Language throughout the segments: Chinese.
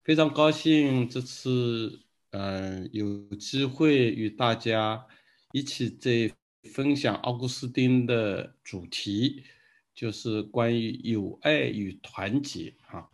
非常高兴这次有机会与大家一起在分享奥古斯丁的主题，就是关于友爱与团结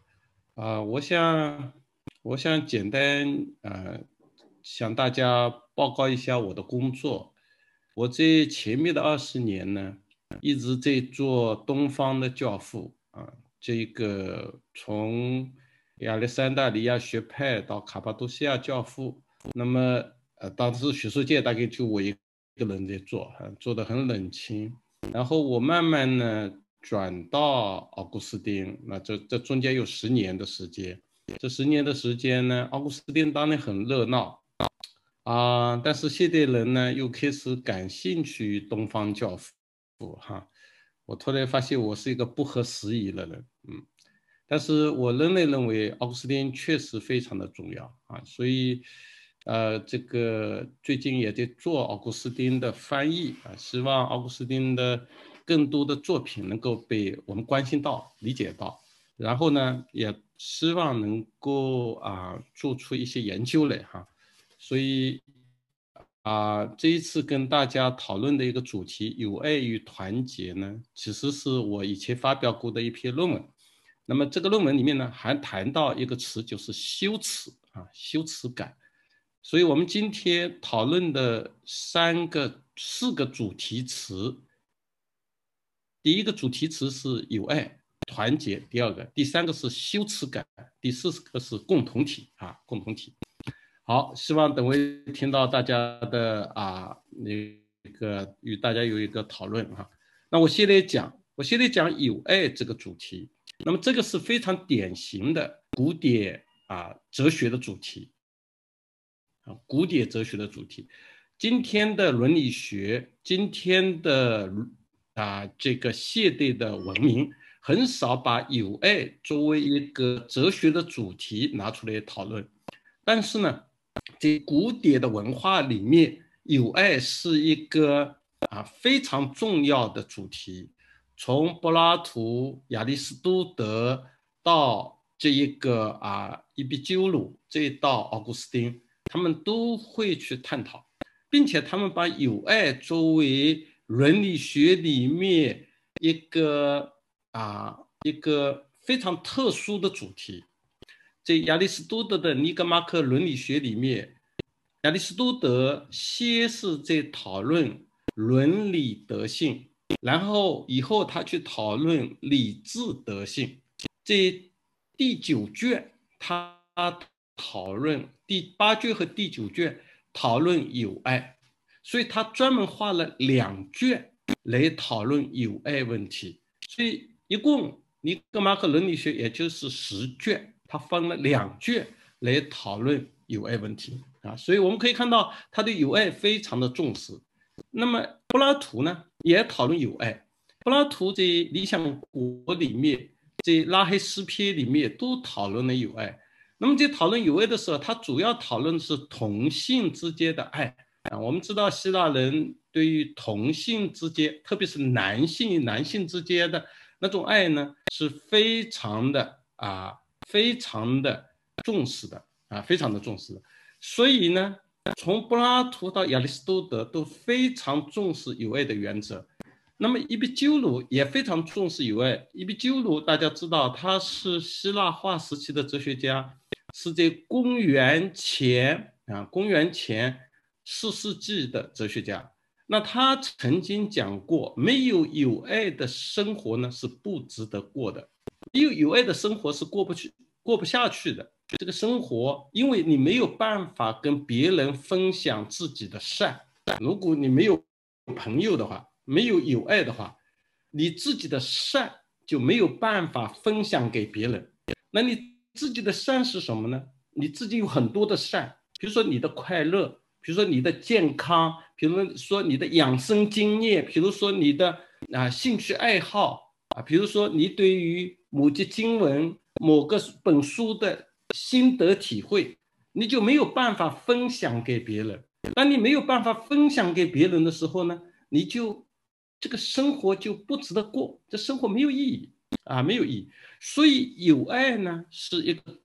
我想简单向大家报告一下我的工作。我在前面的20年呢，一直在做东方的教父这个从亚历山大里亚学派到卡帕多西亚教父。那么当时学术界大概就我一个人在做，做得很冷清。然后我慢慢呢转到奥古斯丁，那这中间有10年的时间。这10年的时间呢，奥古斯丁当然很热闹但是现代人呢又开始感兴趣于东方教父我突然发现我是一个不合时宜的人，但是我仍然认为奥古斯丁确实非常的重要所以这个最近也在做奥古斯丁的翻译希望奥古斯丁的更多的作品能够被我们关心到、理解到，然后呢，也希望能够做出一些研究来所以这一次跟大家讨论的一个主题友爱与团结呢，其实是我以前发表过的一篇论文。那么这个论文里面呢，还谈到一个词，就是羞耻羞耻感。所以我们今天讨论的四个主题词，第一个主题词是友爱、团结，第三个是羞耻感，第四个是共同体共同体。好，希望等会听到大家的那个与大家有一个讨论那我现在讲友爱这个主题。那么这个是非常典型的古典哲学的主题古典哲学的主题。今天的伦理学，今天的这个现代的文明，很少把友爱作为一个哲学的主题拿出来讨论。但是呢，在古典的文化里面，友爱是一个非常重要的主题。从柏拉图、亚里士多德到这一个伊壁鸠鲁，再到奥古斯丁，他们都会去探讨，并且他们把友爱作为伦理学里面一个非常特殊的主题。在亚里士多德的尼格马克伦理学里面，亚里士多德先是在讨论伦理德性，然后以后他去讨论理智德性。在第9卷，他讨论第8卷和第9卷讨论友爱，所以他专门画了2卷来讨论友爱问题。所以一共尼格马克伦理学也就是10卷，他分了2卷来讨论友爱问题所以我们可以看到他对友爱非常的重视。那么柏拉图呢也讨论友爱，柏拉图在《理想国》里面，在拉黑诗篇里面都讨论了友爱。那么在讨论友爱的时候，他主要讨论的是同性之间的爱我们知道希腊人对于同性之间，特别是男性与男性之间的那种爱呢，是非常的重视的非常的重视的。所以呢，从柏拉图到亚里士多德都非常重视友爱的原则。那么伊壁鸠鲁也非常重视友爱。伊壁鸠鲁大家知道，他是希腊化时期的哲学家，是在公元前4世纪的哲学家。那他曾经讲过，没有友爱的生活呢是不值得过的，没有友爱的生活是过不下去的。这个生活，因为你没有办法跟别人分享自己的善，如果你没有朋友的话，没有友爱的话，你自己的善就没有办法分享给别人。那你自己的善是什么呢？你自己有很多的善，比如说你的快乐，比如说你的健康，比如说你的养生经验，比如说你的兴趣爱好比如说你对于某节经文、某个本书的心得体会，你就没有办法分享给别人。当你没有办法分享给别人的时候呢，你就这个生活就不值得过，这生活没有意义没有意义。所以友爱呢是一个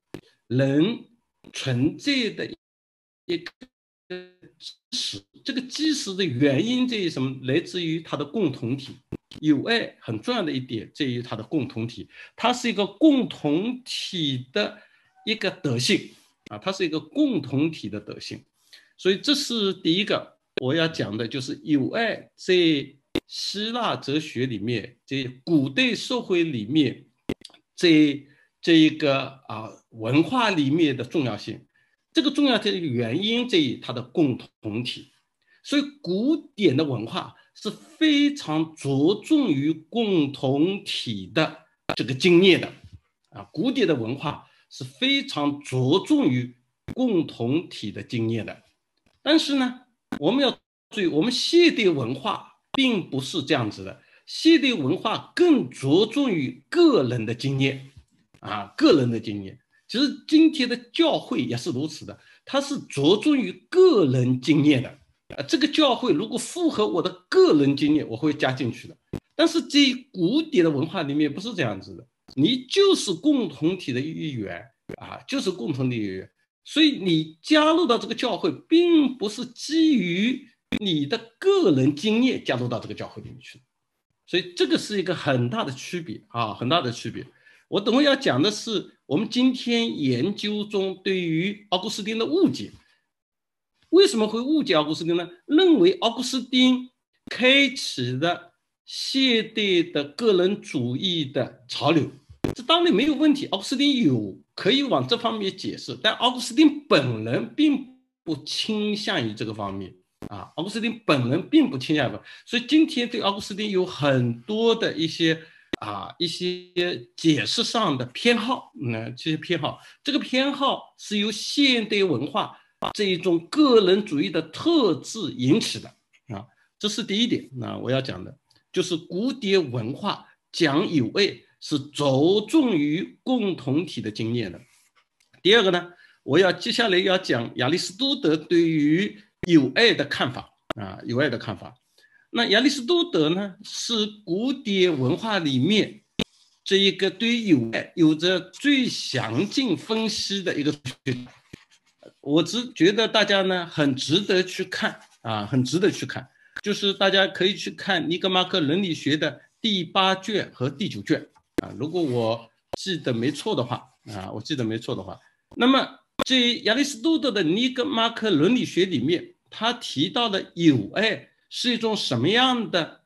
人存在的一个基石。这个基石的原因在于什么？来自于它的共同体。友爱很重要的一点在于它的共同体，它是一个共同体的一个德性啊，它是一个共同体的德性。所以这是第一个我要讲的，就是友爱在希腊哲学里面，在古代社会里面，在这一个文化里面的重要性。这个重要性的原因在于它的共同体。所以古典的文化是非常着重于共同体的这个经验的古典的文化是非常着重于共同体的经验的。但是呢，我们要注意，我们现代文化并不是这样子的，现代文化更着重于个人的经验个人的经验。其实今天的教会也是如此的，它是着重于个人经验的这个教会如果符合我的个人经验，我会加进去的。但是在古典的文化里面不是这样子的，你就是共同体的一员就是共同体的一员。所以你加入到这个教会，并不是基于你的个人经验加入到这个教会里面去，所以这个是一个很大的区别很大的区别。我等会要讲的是我们今天研究中对于奥古斯丁的误解。为什么会误解奥古斯丁呢？认为奥古斯丁开启了现代的个人主义的潮流，这当然没有问题，奥古斯丁有可以往这方面解释，但奥古斯丁本人并不倾向于这个方面奥古斯丁本人并不倾向于，所以今天对奥古斯丁有很多的一些解释上的偏好，这些偏好，这个偏好是由现代文化这一种个人主义的特质引起的这是第一点。我要讲的就是古典文化讲友爱是着重于共同体的经验的。第二个呢，我要接下来要讲亚里士多德对于友爱的看法友爱的看法。那亚里士多德呢，是古典文化里面这一个对于友爱有着最详尽分析的一个学者。我只觉得大家呢很值得去看很值得去看，就是大家可以去看尼格马克伦理学的第8卷和第9卷如果我记得没错的话那么在亚里士多德的尼格马克伦理学里面，他提到的友爱是一种什么样的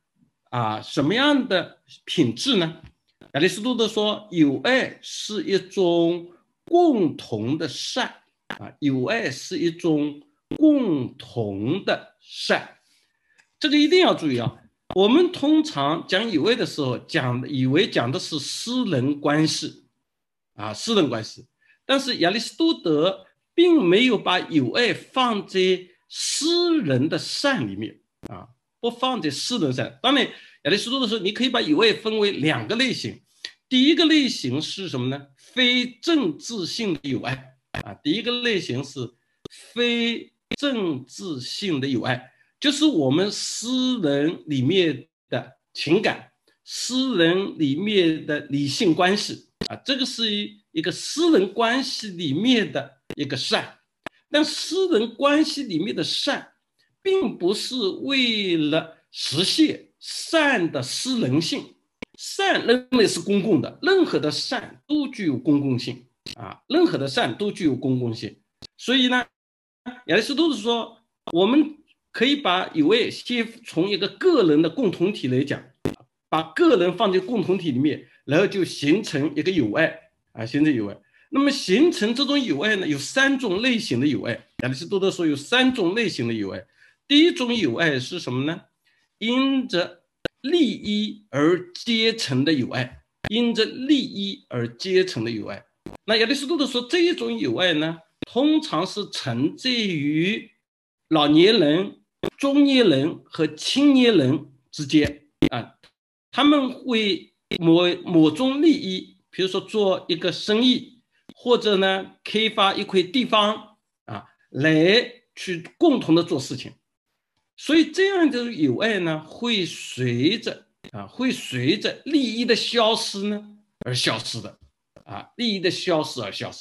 品质呢？亚里士多德说，友爱是一种共同的善友爱是一种共同的善。这个一定要注意我们通常讲友爱的时候以为讲的是私人关系私人关系，但是亚里士多德并没有把友爱放在私人的善里面不放在私人善。当然亚里士多德说你可以把友爱分为2个类型，第一个类型是什么呢？非政治性的友爱第一个类型是非政治性的友爱，就是我们私人里面的情感，私人里面的理性关系这个是一个私人关系里面的一个善。但私人关系里面的善并不是为了实现善的私人性，善认为是公共的，任何的善都具有公共性任何的善都具有公共性。所以呢，亚里士多德说，我们可以把友爱先从一个个人的共同体来讲，把个人放在共同体里面，然后就形成一个友爱形成友爱。那么形成这种友爱呢，有3种类型的友爱。亚里士多德说有3种类型的友爱。第一种友爱是什么呢？因着利益而结成的友爱，因着利益而结成的友爱。那亚里士多德说这一种友爱呢，通常是存在于老年人、中年人和青年人之间他们会某种利益，比如说做一个生意，或者呢开发一块地方来去共同的做事情。所以这样的友爱呢，会随着利益的消失呢而消失的利益的消失而消失。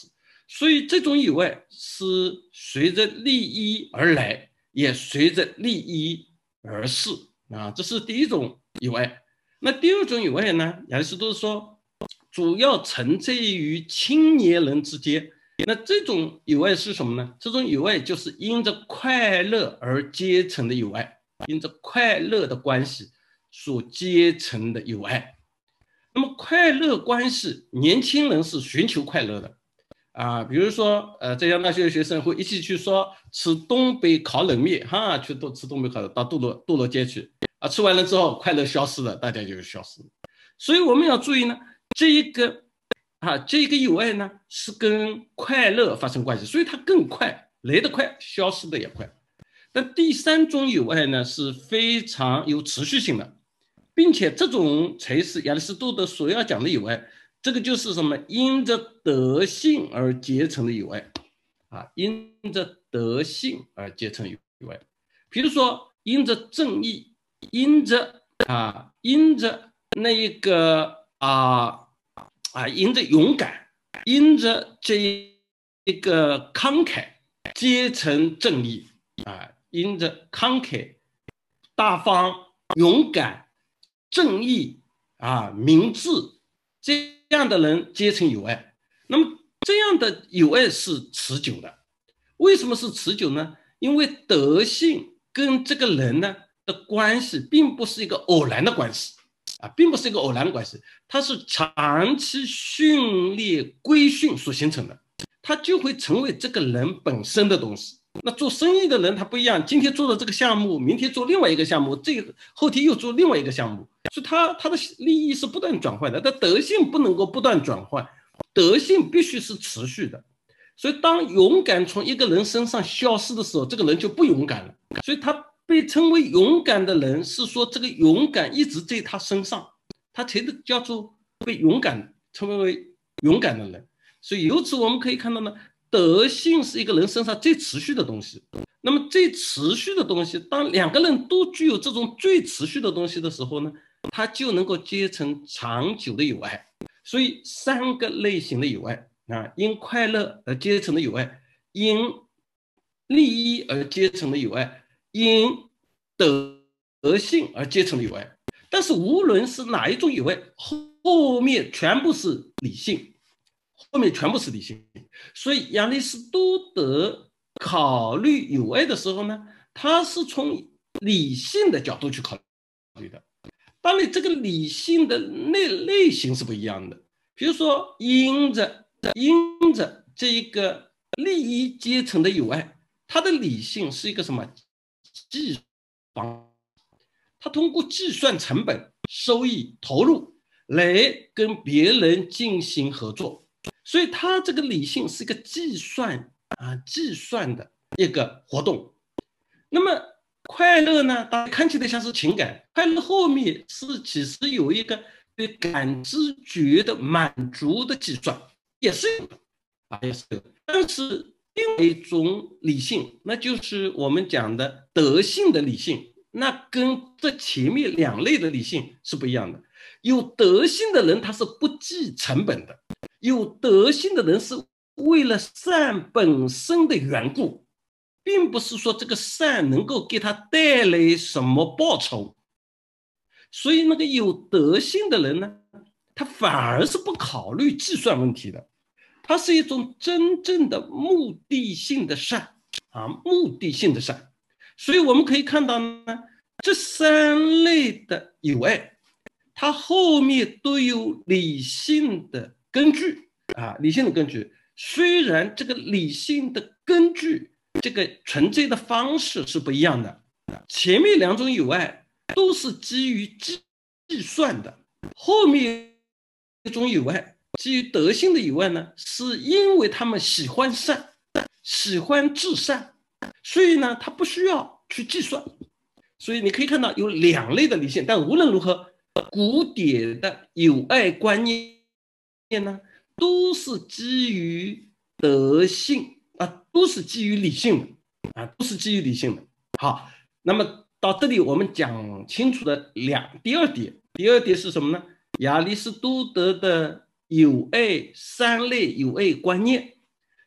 所以这种有爱是随着利益而来，也随着利益而逝啊，这是第一种有爱。那第二种有爱呢？亚里士多德说，主要存在于青年人之间。那这种有爱是什么呢？这种有爱就是因着快乐而结成的有爱，因着快乐的关系所结成的有爱。那么快乐关系，年轻人是寻求快乐的啊，比如说浙江大学的学生会一起去说吃东北烤冷面哈，去吃东北烤冷，到杜罗街去啊，吃完了之后快乐消失了，大家就消失了。所以我们要注意呢，这个有爱呢是跟快乐发生关系，所以它更快，来得快，消失的也快。但第三种有爱呢是非常有持续性的，并且这种才是亚里士多德所要讲的有爱。这个就是什么？因着德性而结成的有爱啊，因着德性而结成有爱。比如说，因着正义，因着那一个因着勇敢，因着这一个慷慨，结成正义啊，因着慷慨、大方、勇敢、正义明智这样的人结成有爱。那么这样的有爱是持久的。为什么是持久呢？因为德性跟这个人呢的关系并不是一个偶然的关系并不是一个偶然的关系，它是长期训练规训所形成的，它就会成为这个人本身的东西。那做生意的人他不一样，今天做的这个项目，明天做另外一个项目，后天又做另外一个项目，所以他的利益是不断转换的，但德性不能够不断转换，德性必须是持续的。所以当勇敢从一个人身上消失的时候，这个人就不勇敢了。所以他被称为勇敢的人，是说这个勇敢一直在他身上，他才叫做被勇敢称为勇敢的人。所以由此我们可以看到呢，德性是一个人身上最持续的东西。那么最持续的东西，当两个人都具有这种最持续的东西的时候呢，他就能够结成长久的友爱。所以三个类型的友爱因快乐而结成的友爱，因利益而结成的友爱，因德性而结成的友爱。但是无论是哪一种友爱，后面全部是理性，后面全部是理性。所以亚里士多德考虑友爱的时候呢，他是从理性的角度去考虑的。当然这个理性的类型是不一样的，比如说因着这一个利益阶层的友爱，它的理性是一个什么计算，他通过计算成本、收益、投入来跟别人进行合作，所以他这个理性是一个计算的一个活动。那么快乐呢，大家看起来像是情感，快乐后面是其实有一个对感知觉的满足的计算，也是有的也是有的。但是另外一种理性，那就是我们讲的德性的理性，那跟这前面两类的理性是不一样的。有德性的人他是不计成本的，有德性的人是为了善本身的缘故，并不是说这个善能够给他带来什么报酬。所以那个有德性的人呢，他反而是不考虑计算问题的，它是一种真正的目的性的善目的性的善。所以我们可以看到呢，这三类的友爱，它后面都有理性的根据理性的根据。虽然这个理性的根据这个存在的方式是不一样的，前面两种友爱都是基于计算的，后面一种友爱基于德性的友爱呢，是因为他们喜欢善，喜欢至善，所以呢他不需要去计算。所以你可以看到有两类的理性，但无论如何，古典的友爱观念呢，都是基于德性都是基于理性的都是基于理性的。好，那么到这里我们讲清楚的第二点是什么呢？亚里士多德的友爱三类友爱观念，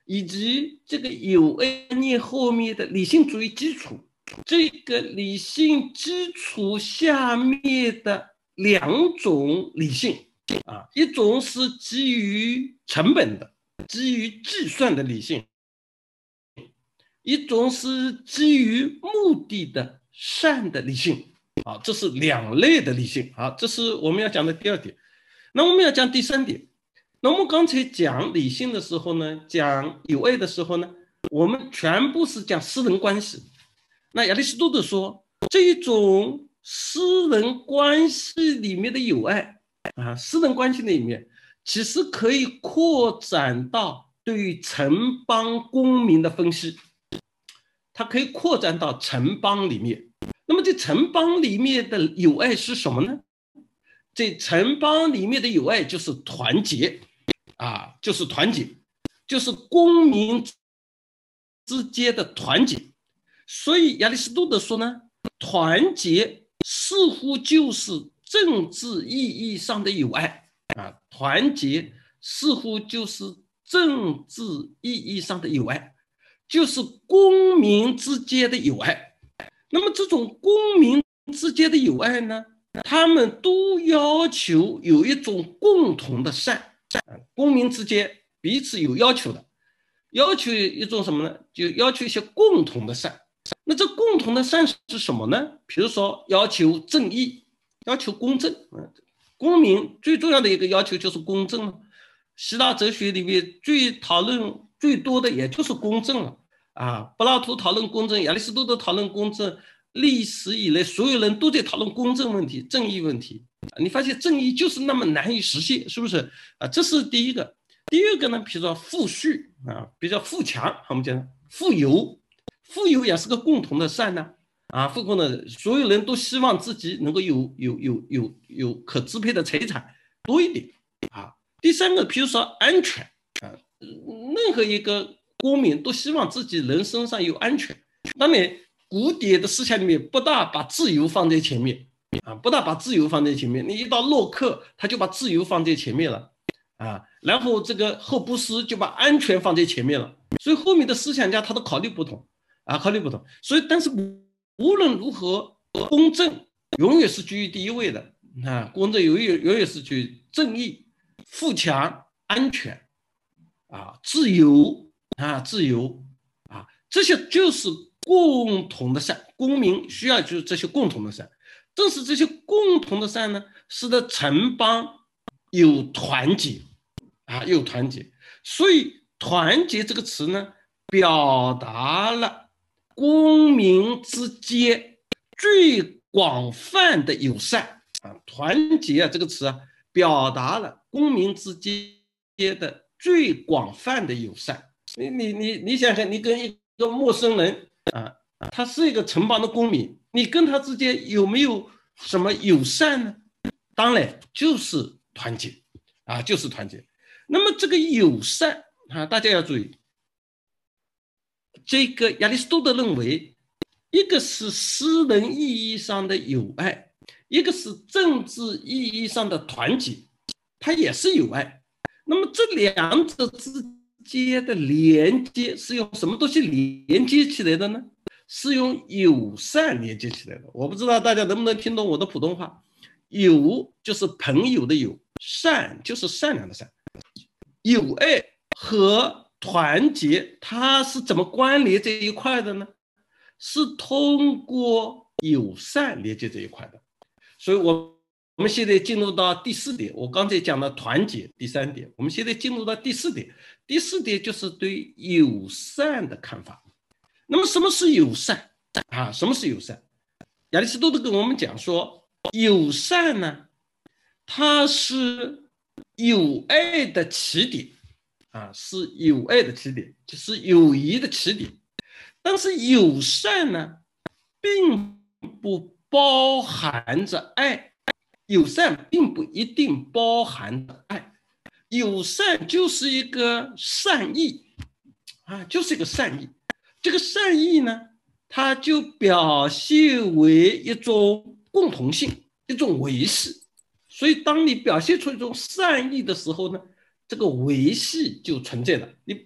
以及这个有爱念后面的理性主义基础，这个理性基础下面的两种理性啊，一种是基于成本的、基于计算的理性，一种是基于目的的善的理性。好，这是两类的理性。好，这是我们要讲的第二点。那我们要讲第三点。那我们刚才讲理性的时候呢，讲有爱的时候呢，我们全部是讲私人关系。那亚里士多德说，这一种私人关系里面的有爱啊，私人关系里面其实可以扩展到对于城邦公民的分析，它可以扩展到城邦里面。那么这城邦里面的有爱是什么呢？这城邦里面的有爱就是团结啊，就是团结，就是公民之间的团结。所以亚里士多德说呢，团结似乎就是政治意义上的友爱啊，团结似乎就是政治意义上的友爱，就是公民之间的友爱。那么这种公民之间的友爱呢，他们都要求有一种共同的善，公民之间彼此有要求的，要求一种什么呢？就要求一些共同的善。那这共同的善是什么呢？比如说要求正义，要求公正。公民最重要的一个要求就是公正。希腊哲学里面讨论最多的也就是公正了啊。柏拉图讨论公正，亚里士多德讨论公正，历史以来所有人都在讨论公正问题、正义问题。你发现正义就是那么难以实现，是不是啊？这是第一个。第二个呢，比如说富庶啊，比较富强，我们讲富有。富有也是个共同的善呢，啊，富共的所有人都希望自己能够有可支配的财产多一点啊。第三个，比如说安全啊，任何一个公民都希望自己人身上有安全。当然，古典的思想里面不大把自由放在前面啊，不大把自由放在前面。你一到洛克，他就把自由放在前面了啊，然后这个霍布斯就把安全放在前面了。所以后面的思想家他的考虑不同。考虑不同，所以但是无论如何，公正永远是居于第一位的啊，公正永远是居于正义、富强、安全啊、自由啊，这些就是共同的善，公民需要就是这些共同的善，正是这些共同的善呢，使得城邦有团结啊，有团结，所以团结这个词呢，表达了公民之间最广泛的友善啊，团结啊这个词啊，表达了公民之间的最广泛的友善。你想想，你跟一个陌生人啊，他是一个城邦的公民，你跟他之间有没有什么友善呢？当然就是团结啊，就是团结。那么这个友善啊，大家要注意。这个亚里士多德认为，一个是私人意义上的友爱，一个是政治意义上的团结，它也是友爱。那么这两者之间的连接是用什么东西连接起来的呢？是用友善连接起来的。我不知道大家能不能听懂我的普通话。友就是朋友的友，善就是善良的善。友爱和团结它是怎么关联这一块的呢？是通过友善连接这一块的。所以我们现在进入到第四点，我刚才讲了团结，第三点，我们现在进入到第四点。第四点就是对友善的看法。那么什么是友善啊？什么是友善？亚里士多德跟我们讲说，友善呢，它是友爱的起点啊，是友爱的起点，就是友谊的起点。但是友善呢，并不包含着爱，友善并不一定包含着爱，友善就是一个善意啊，就是一个善意。这个善意呢，它就表现为一种共同性，一种维系。所以，当你表现出一种善意的时候呢，这个维系就存在了。你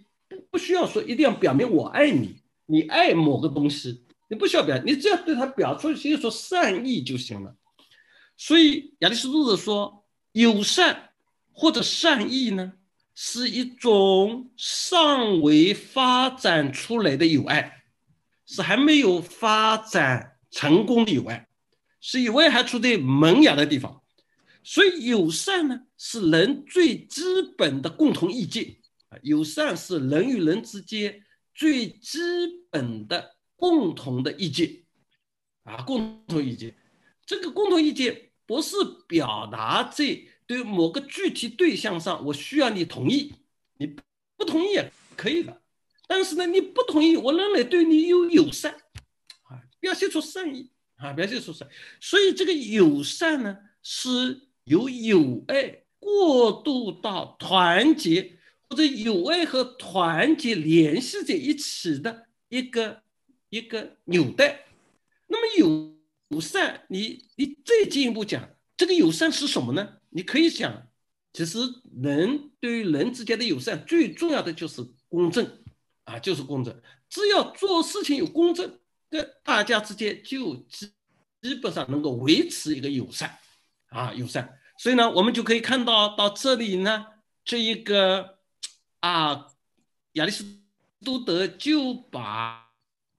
不需要说一定要表明我爱你，你爱某个东西，你不需要表，你只要对他表出一说善意就行了。所以亚里士多德说，友善或者善意呢，是一种尚未发展出来的友爱，是还没有发展成功的友爱，是友爱还处在萌芽的地方。所以友善呢，是人最基本的共同意见。友善是人与人之间最基本的共同的意见共同意见。这个共同意见不是表达在对某个具体对象上我需要你同意，你不同意也可以的，但是呢，你不同意，我仍然对你有友善表现出善意表现出善意。所以这个友善呢，是由友爱过渡到团结，或者友爱和团结联系在一起的一个纽带。那么友善，你再进一步讲，这个友善是什么呢？你可以想，其实人对于人之间的友善，最重要的就是公正就是公正。只要做事情有公正，大家之间就基本上能够维持一个友善友善。所以呢，我们就可以看到这里呢，这一个亚里士多德就把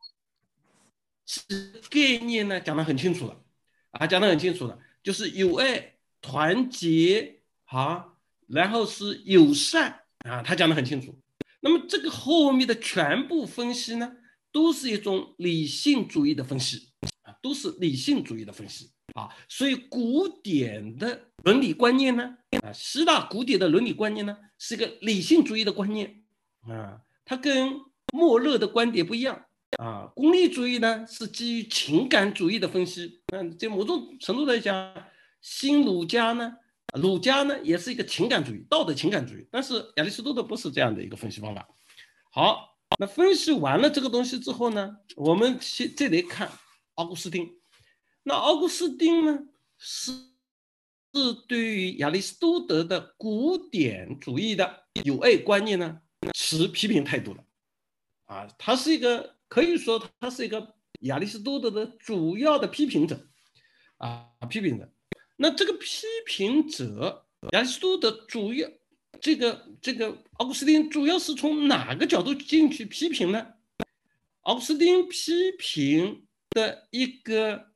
概念呢讲得很清楚了讲得很清楚了，就是友爱、团结然后是友善他讲得很清楚。那么这个后面的全部分析呢，都是一种理性主义的分析都是理性主义的分析所以古典的伦理观念呢希腊古典的伦理观念呢，是一个理性主义的观念它跟莫勒的观点不一样功利主义呢是基于情感主义的分析在某种程度来讲，新儒家呢也是一个情感主义，道德情感主义，但是亚里士多德不是这样的一个分析方法。好，那分析完了这个东西之后呢，我们再来看奥古斯丁。那奥古斯丁呢，是对于亚里士多德的古典主义的友爱观念呢，持批评态度的他是一个可以说他是一个亚里士多德的主要的批评者批评者。那这个批评者，亚里士多德主要这个奥古斯丁主要是从哪个角度进去批评呢？奥古斯丁批评的一个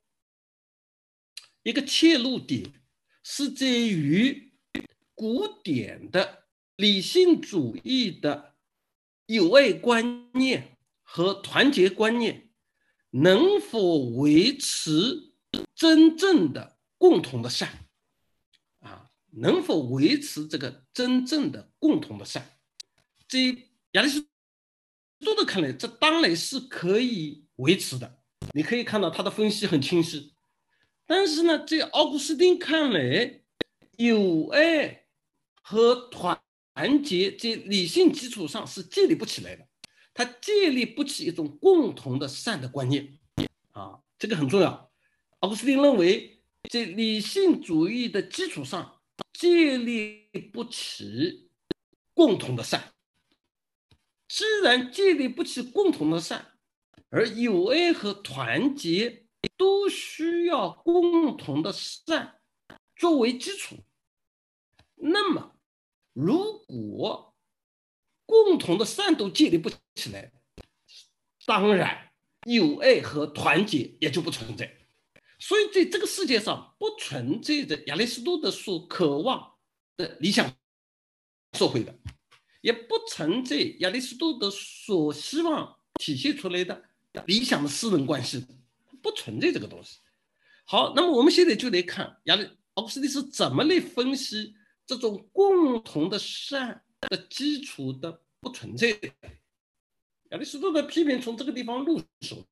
切入点是在于古典的理性主义的友爱观念和团结观念能否维持真正的共同的善能否维持这个真正的共同的善？在亚里士多德看来，这当然是可以维持的。你可以看到他的分析很清晰。但是呢，在奥古斯丁看来，友爱和团结在理性基础上是建立不起来的，它建立不起一种共同的善的观念这个很重要。奥古斯丁认为，在理性主义的基础上建立不起共同的善。既然建立不起共同的善，而友爱和团结都需要共同的善作为基础，那么如果共同的善都建立不起来，当然友爱和团结也就不存在。所以在这个世界上不存在着亚里士多德所渴望的理想社会的，也不存在亚里士多德所希望体现出来的理想的私人关系，不存在这个东西。好，那么我们现在就来看奥古斯丁是怎么来分析这种共同的善的基础的不存在的。亚里士多德批评从这个地方入手。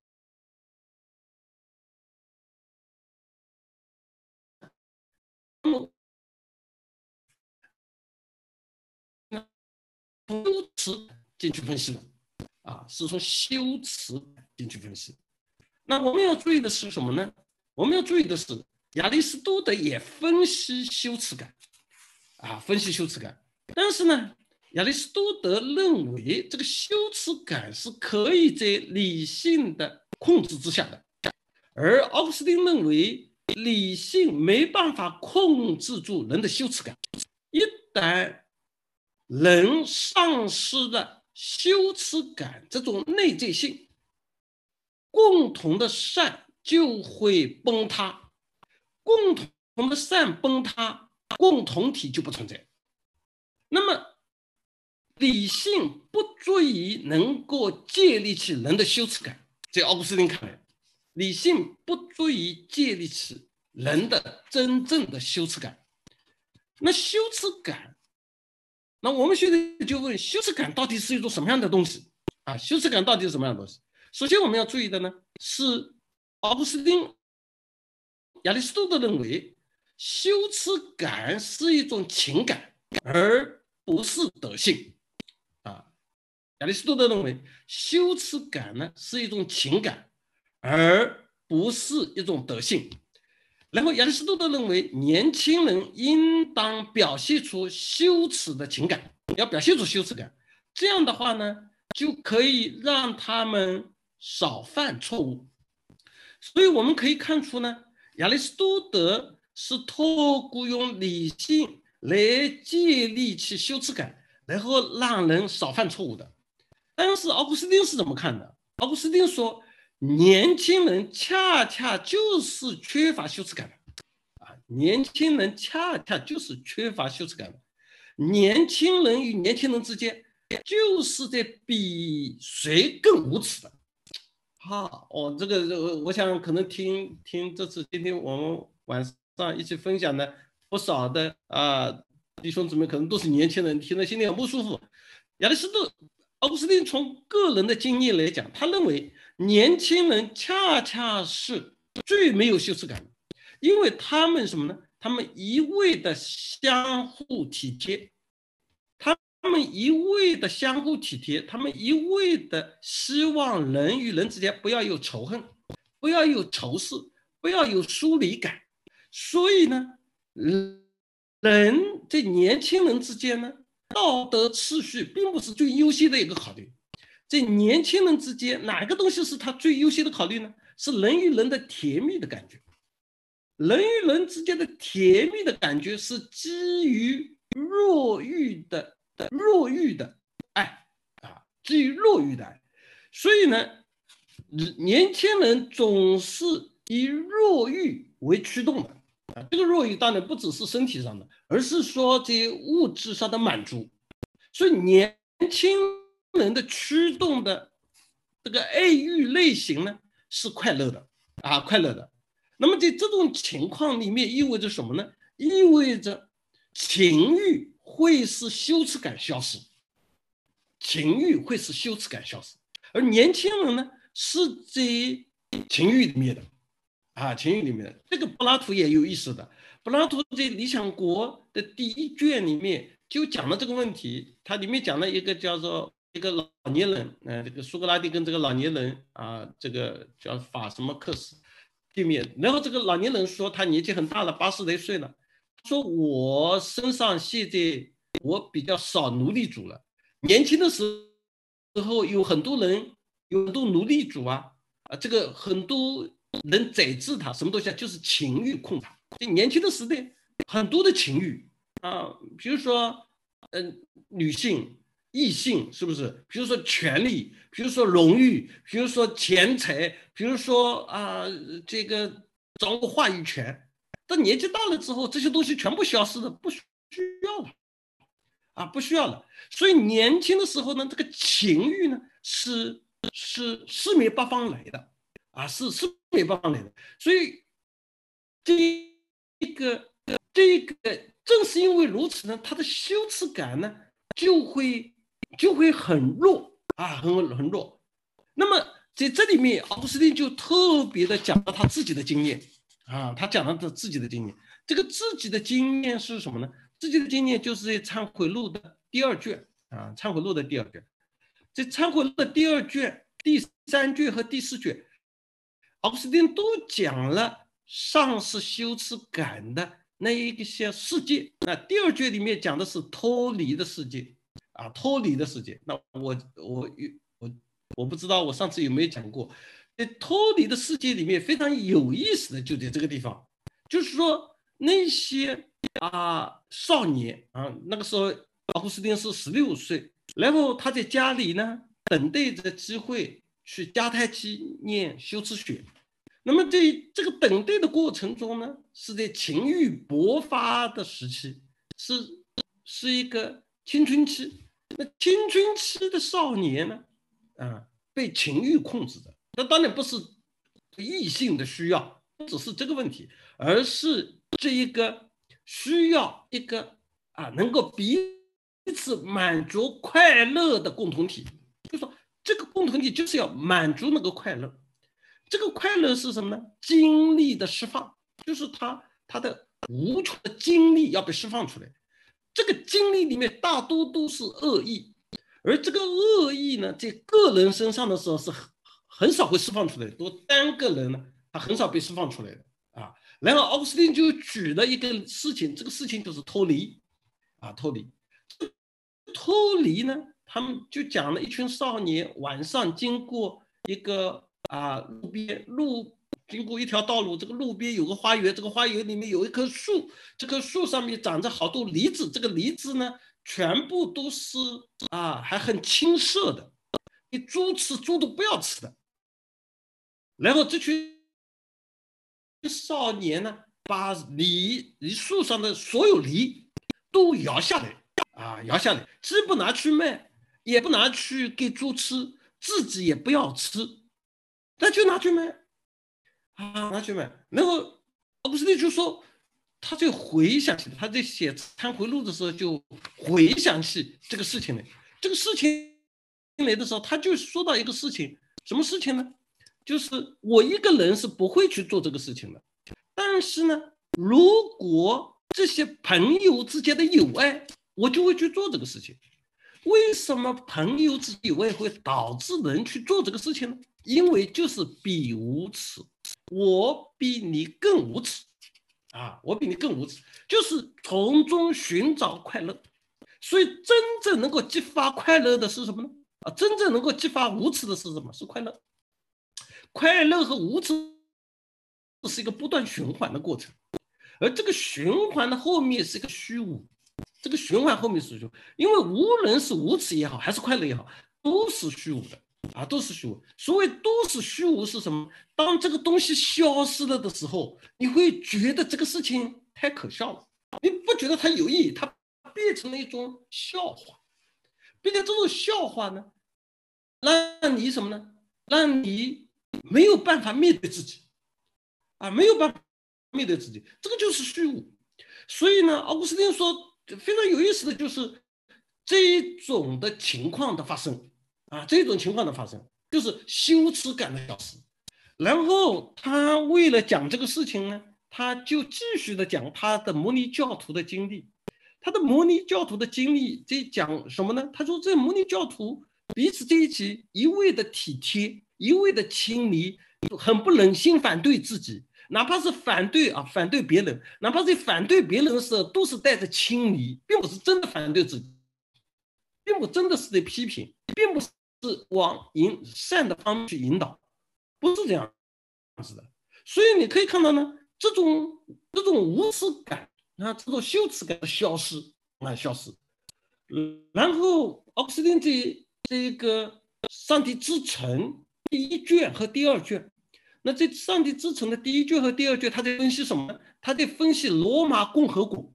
修辞进去分析了是从修辞进去分析。那我们要注意的是什么呢？我们要注意的是，亚里士多德也分析修辞感分析修辞感。但是呢， 亚里士多德认为这个羞耻感是可以在理性的控制之下的，而奥古斯丁认为理性没办法控制住人的羞耻感，一旦人丧失了羞耻感这种内在性，共同的善就会崩塌，共同的善崩塌，共同体就不存在。那么理性不足以能够建立起人的羞耻感，在奥古斯丁看来，理性不足以建立起人的真正的羞耻感。那羞耻感，那我们现在就问，羞耻感到底是一种什么样的东西啊？羞耻感到底是什么样的东西？首先我们要注意的呢，是奥古斯丁、亚里士多德认为，羞耻感是一种情感，而不是德性。亚里士多德认为，羞耻感呢是一种情感，而不是一种德性。然后亚里士多德认为，年轻人应当表现出羞耻的情感，要表现出羞耻感。这样的话呢，就可以让他们少犯错误。所以我们可以看出呢，亚里士多德是透过用理性来建立起羞耻感，然后让人少犯错误的。但是奥古斯丁是怎么看的？奥古斯丁说，年轻人恰恰就是缺乏羞耻感的啊，年轻人恰恰就是缺乏羞耻感的。年轻人与年轻人之间就是在比谁更无耻的。好，这个我想可能听这次今天我们晚上一起分享的不少的弟兄姊妹，可能都是年轻人，听了心里很不舒服。亚里士多奥古斯丁从个人的经验来讲，他认为年轻人恰恰是最没有羞耻感的，因为他们什么呢？他们一味的相互体贴，他们一味的相互体贴，他们一味的希望人与人之间不要有仇恨，不要有仇视，不要有疏离感。所以呢，人在年轻人之间呢，道德秩序并不是最优先的一个考虑。在年轻人之间，哪个东西是他最优先的考虑呢？是人与人的甜蜜的感觉。人与人之间的甜蜜的感觉是基于弱欲的爱基于弱欲的爱。所以呢，年轻人总是以弱欲为驱动的这个弱欲当然不只是身体上的，而是说这些物质上的满足。所以年轻人的驱动的这个爱欲类型呢，是快乐的快乐的。那么在这种情况里面，意味着什么呢？意味着情欲会使羞耻感消失，情欲会使羞耻感消失，而年轻人呢是在情欲里面的情欲里面的。这个柏拉图也有意思的，柏拉图在《理想国》的第1卷里面就讲了这个问题，它里面讲了一个叫做一个老年人，这个苏格拉底跟这个老年人这个叫法什么克斯见面，然后这个老年人说他年纪很大了，80来岁了，说我身上现在我比较少奴隶主了，年轻的时候有很多人有很多奴隶主这个很多人宰制他，什么东西就是情欲控他。在年轻的时代，很多的情欲比如说女性、异性，是不是？比如说权力，比如说荣誉，比如说钱财，比如说这个掌握话语权。但年纪大了之后，这些东西全部消失了，不需要了不需要了。所以年轻的时候呢，这个情欲呢是四面八方来的是四面八方来的。所以这个正是因为如此呢，他的羞耻感呢就会很弱很弱。那么在这里面，奥古斯丁就特别的讲了他自己的经验他讲了他自己的经验。这个自己的经验是什么呢？自己的经验就是在《忏悔录》的第2卷忏悔录的第2卷。在忏悔录的第2卷、第3卷和第4卷，奥古斯丁都讲了丧失羞耻感的那一些世界。第2卷里面讲的是脱离的世界脱离的世界。那我不知道我上次有没有讲过，脱离的世界里面非常有意思的就在这个地方，就是说那些少年那个时候奥古斯丁是16岁，然后他在家里呢等待着机会去迦太基念修辞学。那么这个等待的过程中呢，是在情欲勃发的时期，是一个青春期。那青春期的少年呢，被情欲控制的。那当然不是异性的需要，不只是这个问题，而是这一个需要一个能够彼此满足快乐的共同体。就说这个共同体就是要满足那个快乐。这个快乐是什么呢？精力的释放，就是他的无穷的精力要被释放出来。这个精力里面大多都是恶意，而这个恶意呢，在个人身上的时候是很少会释放出来的，都单个人呢，他很少被释放出来的然后奥古斯丁就举了一个事情，这个事情就是脱离脱离呢，他们就讲了一群少年晚上经过一个经过一条道路，这个路边有个花园，这个花园里面有一棵树，这棵树上面长着好多梨子，这个梨子呢全部都是还很青涩的，你猪吃猪都不要吃的。然后这群少年呢，把梨树上的所有梨都摇下来，既不拿去卖，也不拿去给猪吃，自己也不要吃，那就拿去卖拿去卖。然后奥古斯丁就说，他就回想起，他在写忏悔录的时候就回想起这个事情来。这个事情来的时候，他就说到一个事情，什么事情呢？就是我一个人是不会去做这个事情的，但是呢，如果这些朋友之间的友爱，我就会去做这个事情。为什么朋友之间友爱会导致人去做这个事情呢？因为就是彼无耻，我比你更无耻我比你更无耻，就是从中寻找快乐。所以真正能够激发快乐的是什么呢？真正能够激发无耻的是什么？是快乐。快乐和无耻是一个不断循环的过程，而这个循环的后面是一个虚无。这个循环后面是虚无，因为无论是无耻也好，还是快乐也好，都是虚无的都是虚无。所谓都是虚无是什么？当这个东西消失了的时候，你会觉得这个事情太可笑了，你不觉得它有意义，它变成了一种笑话，并且这种笑话呢，让你什么呢？让你没有办法面对自己没有办法面对自己，这个就是虚无。所以呢，奥古斯丁说非常有意思的就是这一种的情况的发生这种情况的发生就是羞耻感的消失。然后他为了讲这个事情呢，他就继续的讲他的摩尼教徒的经历。他的摩尼教徒的经历在讲什么呢？他说这摩尼教徒彼此在一起一味的体贴，一味的亲昵，很不忍心反对自己，哪怕是反对别人，哪怕是反对别人的时候，都是带着亲昵，并不是真的反对自己，并不真的是在批评，并不是往善的方面去引导，不是这样子的。所以你可以看到呢，这种无耻感这种羞耻感的消失消失。然后奥古斯丁这个上帝之城第一卷和第二卷，那这上帝之城的第一卷和第二卷，他在分析什么呢？他在分析罗马共和国，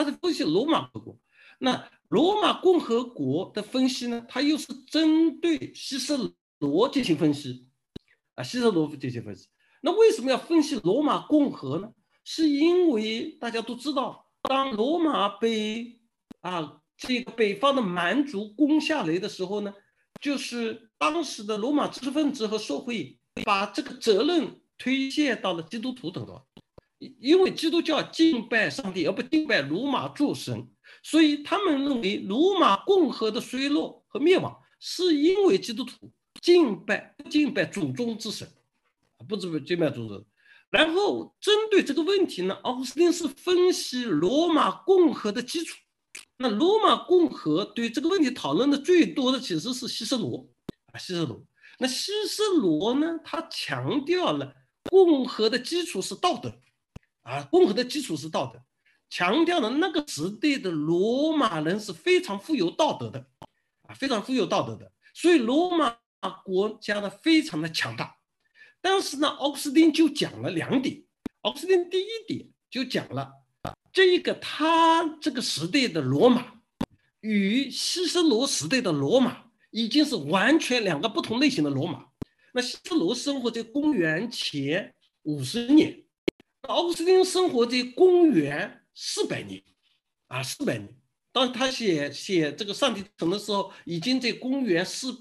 那罗马共和国的分析呢，它又是针对希色罗进行分析希色罗进行分析。那为什么要分析罗马共和呢？是因为大家都知道，当罗马被这个北方的蛮族攻下来的时候呢，就是当时的罗马知识分子和社会把这个责任推卸到了基督徒等等，因为基督教敬拜上帝而不敬拜罗马诸神，所以他们认为罗马共和的衰落和灭亡是因为基督徒不敬拜祖宗之神，不敬拜祖宗。然后针对这个问题呢，奥古斯丁是分析罗马共和的基础那罗马共和对这个问题讨论的最多的其实是希斯罗啊，希斯罗。那希斯罗呢，他强调了共和的基础是道德啊，共和的基础是道德，强调了那个时代的罗马人是非常富有道德的啊，非常富有道德的，所以罗马国家呢非常的强大。但是呢，奥古斯丁就讲了2点。奥古斯丁第一点就讲了，他这个时代的罗马与希斯罗时代的罗马已经是完全2个不同类型的罗马。那希斯罗生活在公元前50年，奥古斯丁生活在公元400年啊，400年。当他写这个上帝城的时候，已经在公元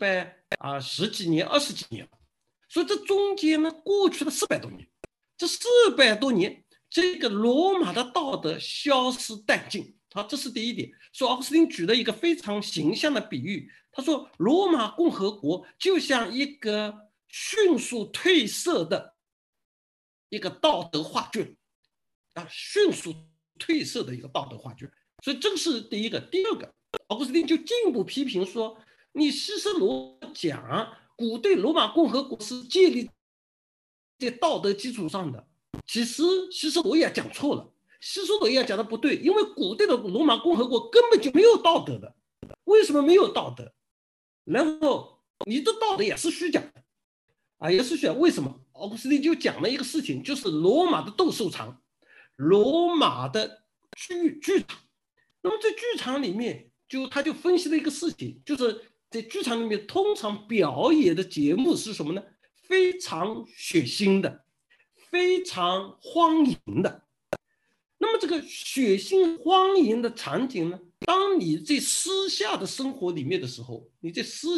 410几年、20几年了。所以这中间呢，过去了400多年，这400多年，这个罗马的道德消失殆尽。好，这是第一点。所以奥古斯丁举了一个非常形象的比喻，他说罗马共和国就像一个迅速褪色的一个道德画卷啊，迅速褪色的一个道德画卷。所以这个是第一个。第二个，奥古斯丁就进一步批评说，你希斯罗讲古代罗马共和国是建立在道德基础上的，其实希斯罗也讲错了，希斯罗也讲的不对，因为古代的罗马共和国根本就没有道德的。为什么没有道德？然后你的道德也是虚假的啊，也是虚假。为什么？奥古斯丁就讲了一个事情，就是罗马的斗兽场，罗马的剧场。那么在剧场里面，他就分析了一个事情，就是在剧场里面通常表演的节目是什么呢？非常血腥的，非常荒淫的。那么这个血腥荒淫的场景呢，当你在私下的生活里面的时候，你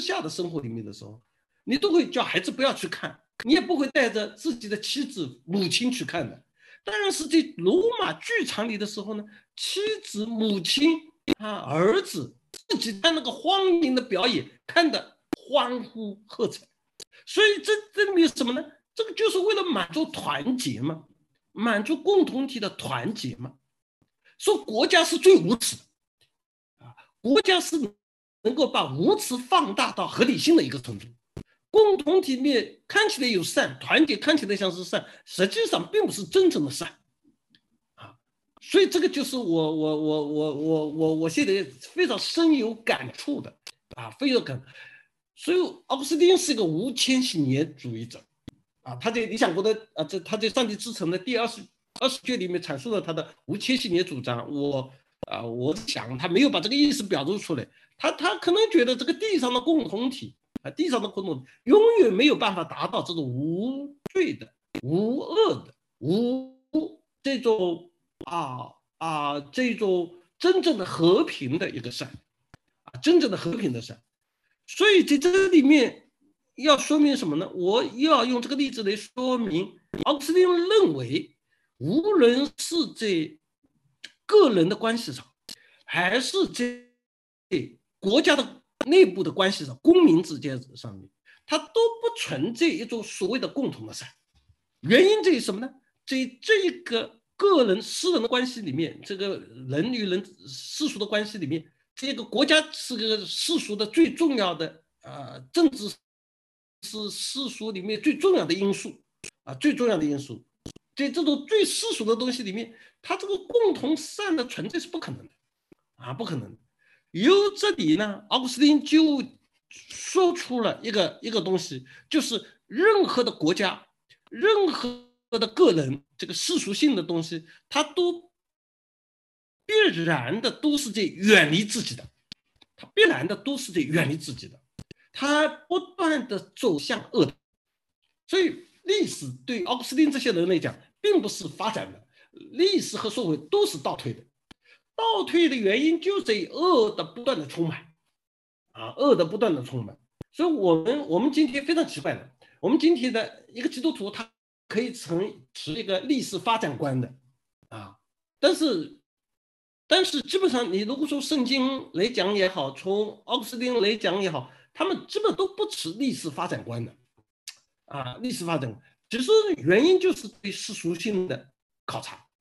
都会叫孩子不要去看，你也不会带着自己的妻子母亲去看的。但是在罗马剧场里的时候呢，妻子母亲儿子自己看那个荒淫的表演，看得欢呼喝彩。所以这里面什么呢？这个就是为了满足团结嘛，满足共同体的团结嘛。说国家是最无耻的啊，国家是能够把无耻放大到合理性的一个程度。共同体里面看起来有善，团结看起来像是善，实际上并不是真正的善啊。所以这个就是我现在非常深有感触的啊，非常感。所以奥古斯丁是一个无千禧年主义者啊，他在《理想国》的他在《上帝之城》的第20卷里面阐述了他的无千禧年主张。我想他没有把这个意思表露出来，他可能觉得这个地上的共同体永远没有办法达到这种无罪的、无恶的、这种这种真正的和平的一个善啊，真正的和平的善。所以在这里面要说明什么呢？我要用这个例子来说明，奥古斯丁认为，无论是在个人的关系上，还是在国家的内部的关系上，公民之间上面，它都不存在一种所谓的共同的善。原因在于什么呢？在这一个个人私人的关系里面，这个人与人世俗的关系里面，这个国家是个世俗的最重要的政治是世俗里面最重要的因素啊，最重要的因素。在这种最世俗的东西里面，它这个共同善的存在是不可能的啊，不可能的。由这里呢，奥古斯丁就说出了一个东西，就是任何的国家、任何的个人，这个世俗性的东西，它都必然的都是在远离自己的，它必然的都是在远离自己的，它不断的走向恶的。所以历史对奥古斯丁这些人来讲，并不是发展的，历史和社会都是倒退的。倒退的原因就在于恶的不断的充满啊，恶的不断的充满。所以我们今天非常奇怪的，我们今天的一个基督徒，他可以持一个历史发展观的啊，但是基本上你如果说圣经来讲也好，从奥古斯丁来讲也好，他们基本都不持历史发展观的啊，历史发展。其实原因就是对世俗性的考察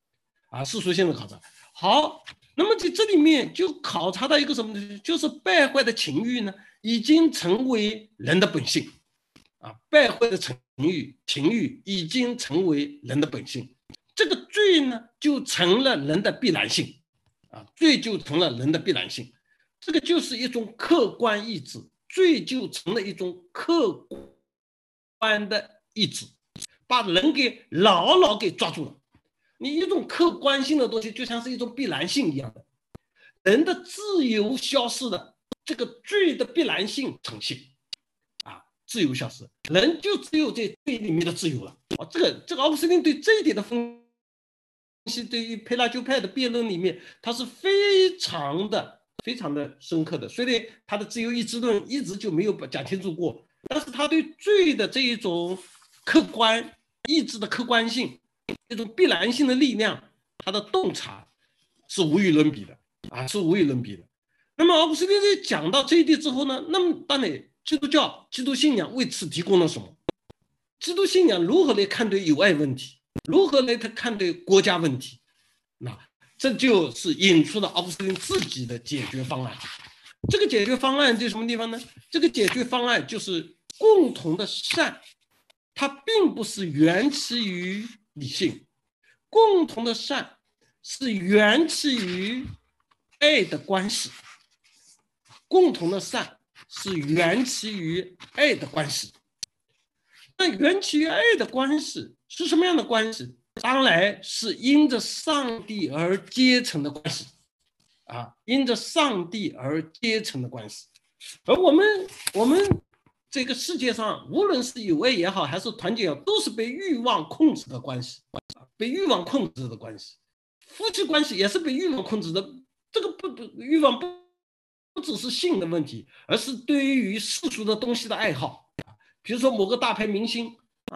世俗性的考察。好，那么在这里面就考察到一个什么呢？就是败坏的情欲呢，已经成为人的本性。败坏的情欲已经成为人的本性，这个罪呢就成了人的必然性。罪就成了人的必然性，这个就是一种客观意志，罪就成了一种客观的意志，把人给牢牢给抓住了。你一种客观性的东西，就像是一种必然性一样的，人的自由消失了，这个罪的必然性呈现。自由消失，人就只有在罪里面的自由了。这个奥古斯丁对这一点的分析，对于佩拉鸠派的辩论里面，他是非常的深刻的。虽然他的自由意志论一直就没有讲清楚过，但是他对罪的这一种客观意志的客观性，这种必然性的力量，他的洞察是无与伦比的是无与伦比的。那么奥古斯丁在讲到这一点之后呢，那么当然基督教、基督信仰为此提供了什么？基督信仰如何来看待有爱问题？如何来看待国家问题？那这就是引出了奥古斯丁自己的解决方案。这个解决方案在什么地方呢？这个解决方案就是共同的善，它并不是源起于理性，共同的善是源起于爱的关系，共同的善是源起于爱的关系。那源起于爱的关系是什么样的关系？当然是因着上帝而结成的关系因着上帝而结成的关系。而我们这个世界上，无论是有爱也好，还是团结也好，都是被欲望控制的关系，被欲望控制的关系。夫妻关系也是被欲望控制的。这个欲望不只是性的问题，而是对于世俗的东西的爱好。比如说某个大牌明星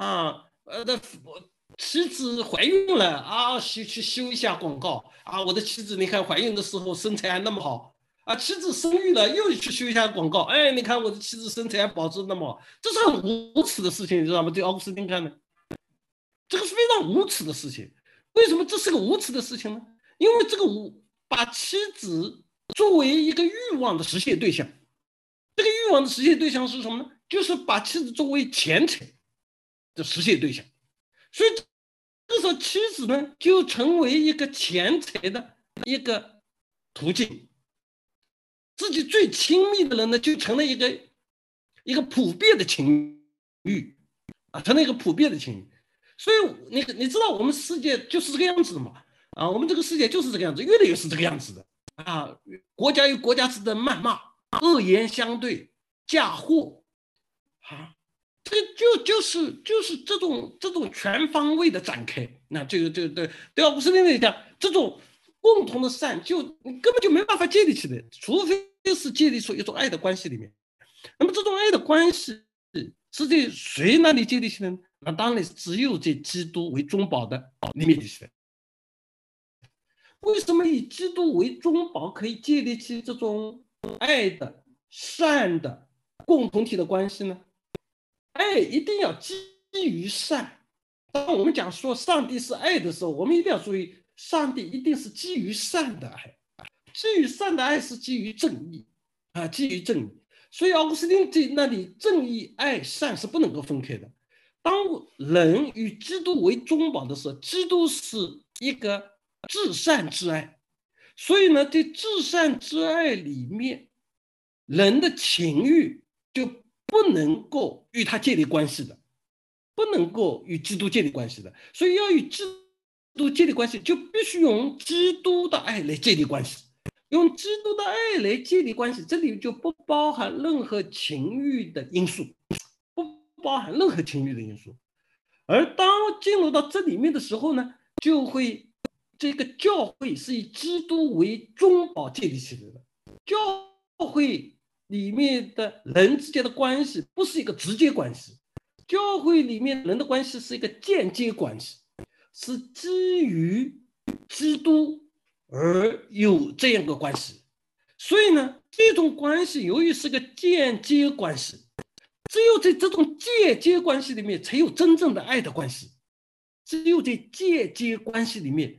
妻子怀孕了去修一下广告我的妻子你看怀孕的时候身材还那么好妻子生育了又去修一下广告，你看我的妻子身材还保持那么好，这是很无耻的事情，你知道吗？对奥古斯丁看呢，这个是非常无耻的事情。为什么这是个无耻的事情呢？因为这个把妻子作为一个欲望的实现对象，这个欲望的实现对象是什么呢？就是把妻子作为钱财的实现对象，所以这时候妻子呢就成为一个钱财的一个途径，自己最亲密的人呢就成了一个普遍的情欲成了一个普遍的情欲。所以你知道我们世界就是这个样子的嘛我们这个世界就是这个样子，越来越是这个样子的国家与国家之间谩骂、恶言相对、嫁祸这个就是这种全方位的展开。那这个对奥古斯丁来讲，这种共同的善你根本就没办法建立起来，除非是建立出一种爱的关系里面。那么这种爱的关系是在谁那里建立起来呢？那当然只有在基督为中保的里面建立起来。为什么以基督为中保可以建立起这种爱的善的共同体的关系呢？爱一定要基于善。当我们讲说上帝是爱的时候，我们一定要注意，上帝一定是基于善的爱。基于善的爱是基于正义基于正义。所以奥古斯丁在那里，正义、爱、善是不能够分开的。当人与基督为中保的时候，基督是一个至善之爱，所以呢，在至善之爱里面，人的情欲就不能够与他建立关系的，不能够与基督建立关系的。所以要与基督建立关系，就必须用基督的爱来建立关系。用基督的爱来建立关系，这里就不包含任何情欲的因素，不包含任何情欲的因素。而当进入到这里面的时候呢，就会这个教会是以基督为中保建立起来的。教会里面的人之间的关系不是一个直接关系，教会里面人的关系是一个间接关系，是基于基督而有这样一个关系。所以呢，这种关系由于是个间接关系，只有在这种间接关系里面才有真正的爱的关系，只有在间接关系里面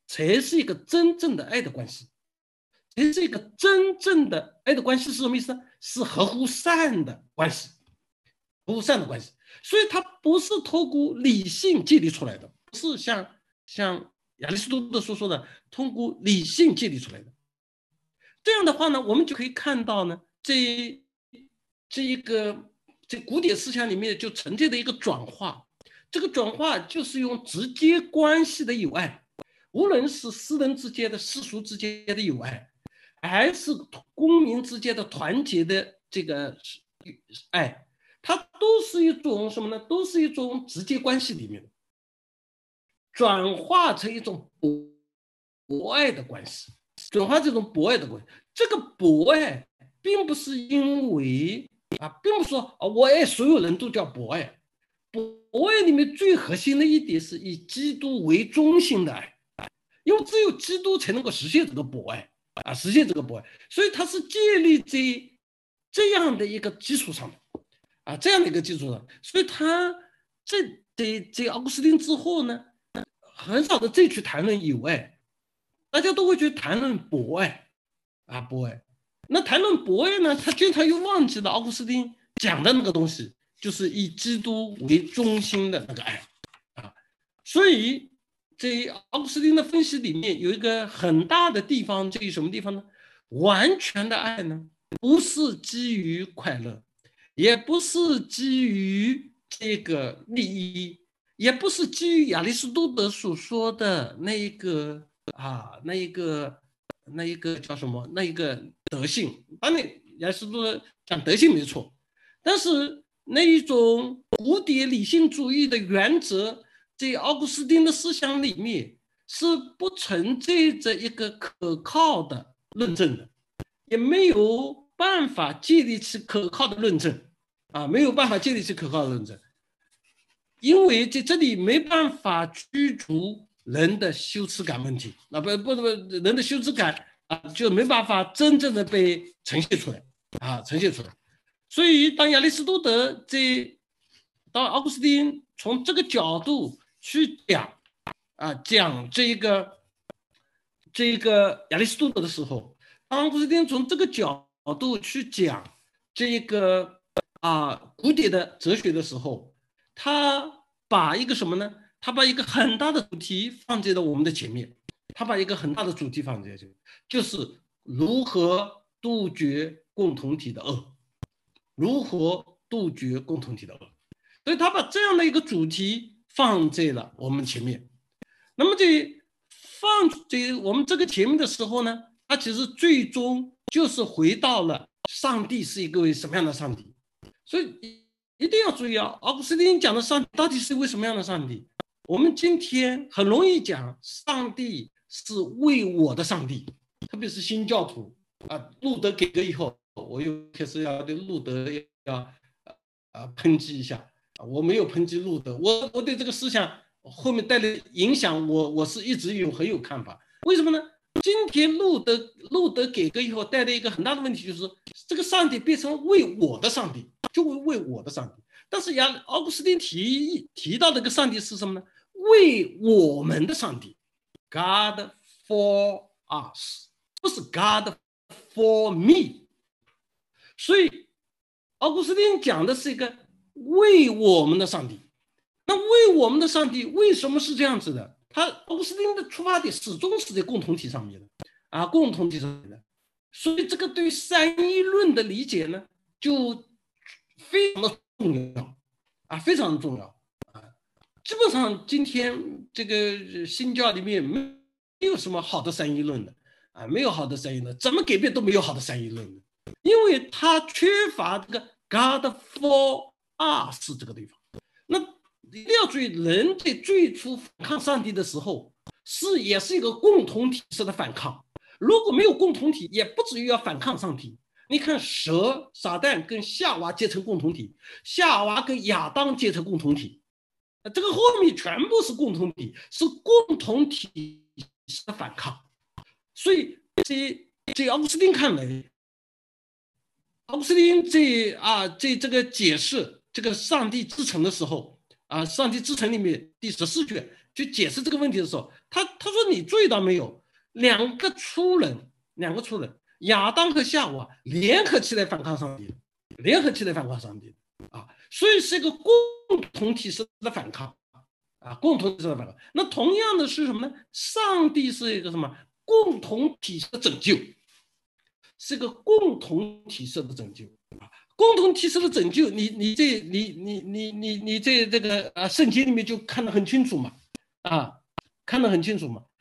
才是一个真正的爱的关系。才是一个真正的爱的关系是什么意思呢？是合乎善的关系，合乎善的关系。所以它不是透过理性建立出来的，不是像亚里士多德所说的通过理性建立出来的。这样的话呢，我们就可以看到呢，这古典思想里面就呈现的一个转化。这个转化就是用直接关系的友爱，无论是私人之间的、世俗之间的友爱，还是公民之间的团结的这个爱，它都是一种什么呢？都是一种直接关系里面的转化成一种博爱的关系，转化这种博爱的关系。这个博爱并不是因为并不是说我爱所有人都叫博爱。博爱里面最核心的一点是以基督为中心的爱，因为只有基督才能够实现这个博爱实现这个博爱，所以它是建立在这样的一个基础上的这样的一个基础上，所以他这奥古斯丁之后呢，很少的再去谈论友爱，大家都会去谈论博爱博爱。那谈论博爱呢，他经常又忘记了奥古斯丁讲的那个东西。就是以基督为中心的那个爱所以这奥古斯丁的分析里面有一个很大的地方，这是什么地方呢？完全的爱呢，不是基于快乐，也不是基于这个利益，也不是基于亚里士多德所说的那一个叫什么？那一个德性。当然，亚里士多德讲德性没错，但是那一种古典理性主义的原则，在奥古斯丁的思想里面是不存在着一个可靠的论证的，也没有办法建立起可靠的论证没有办法建立起可靠的论证，因为在这里没办法驱除人的羞耻感问题人的羞耻感就没办法真正的被呈现出来呈现出来。所以，当亚里士多德当奥古斯丁从这个角度去讲讲这个亚里士多德的时候，当奥古斯丁从这个角度去讲这个古典的哲学的时候，他把一个什么呢？他把一个很大的主题放在了我们的前面，就是如何杜绝共同体的恶。如何杜绝共同体的恶，所以他把这样的一个主题放在了我们前面。那么放在我们这个前面的时候呢，他其实最终就是回到了上帝是一个什么样的上帝。所以一定要注意奥古斯丁讲的上帝到底是一位什么样的上帝。我们今天很容易讲上帝是为我的上帝，特别是新教徒路德改革以后，我又开始要对路德要抨击一下我没有抨击路德，我对这个思想后面带来影响，我是一直很有看法。为什么呢？今天路德改革以后带来一个很大的问题，就是这个上帝变成为我的上帝，就为我的上帝。但是奥古斯丁提到的一个上帝是什么呢？为我们的上帝 ，God for us， 不是 God for me。所以奥古斯丁讲的是一个为我们的上帝。那为我们的上帝为什么是这样子的？奥古斯丁的出发点始终是在共同体上面的共同体上面的。所以这个对三一论的理解呢，就非常的重要非常的重要基本上今天这个新教里面没有什么好的三一论的没有好的三一论，怎么改变都没有好的三一论的，因为它缺乏这个 God for us 这个地方。那一定要注意，人在最初反抗上帝的时候，也是一个共同体式的反抗。如果没有共同体，也不至于要反抗上帝。你看，撒旦跟夏娃结成共同体，夏娃跟亚当结成共同体，这个后面全部是共同体，是共同体式的反抗。所以，在奥古斯丁看来，奥古斯丁在这个解释这个上帝之城的时候上帝之城里面第14卷去解释这个问题的时候，他说你注意到没有，两个粗人亚当和夏娃联合起来反抗上帝，所以是一个共同体式的反抗共同体式的反抗。那同样的是什么呢？上帝是一个什么共同体式的拯救，是个共同体式的拯救共同提出的拯救，你这个圣经里面就看得很清楚嘛，看得很清楚嘛。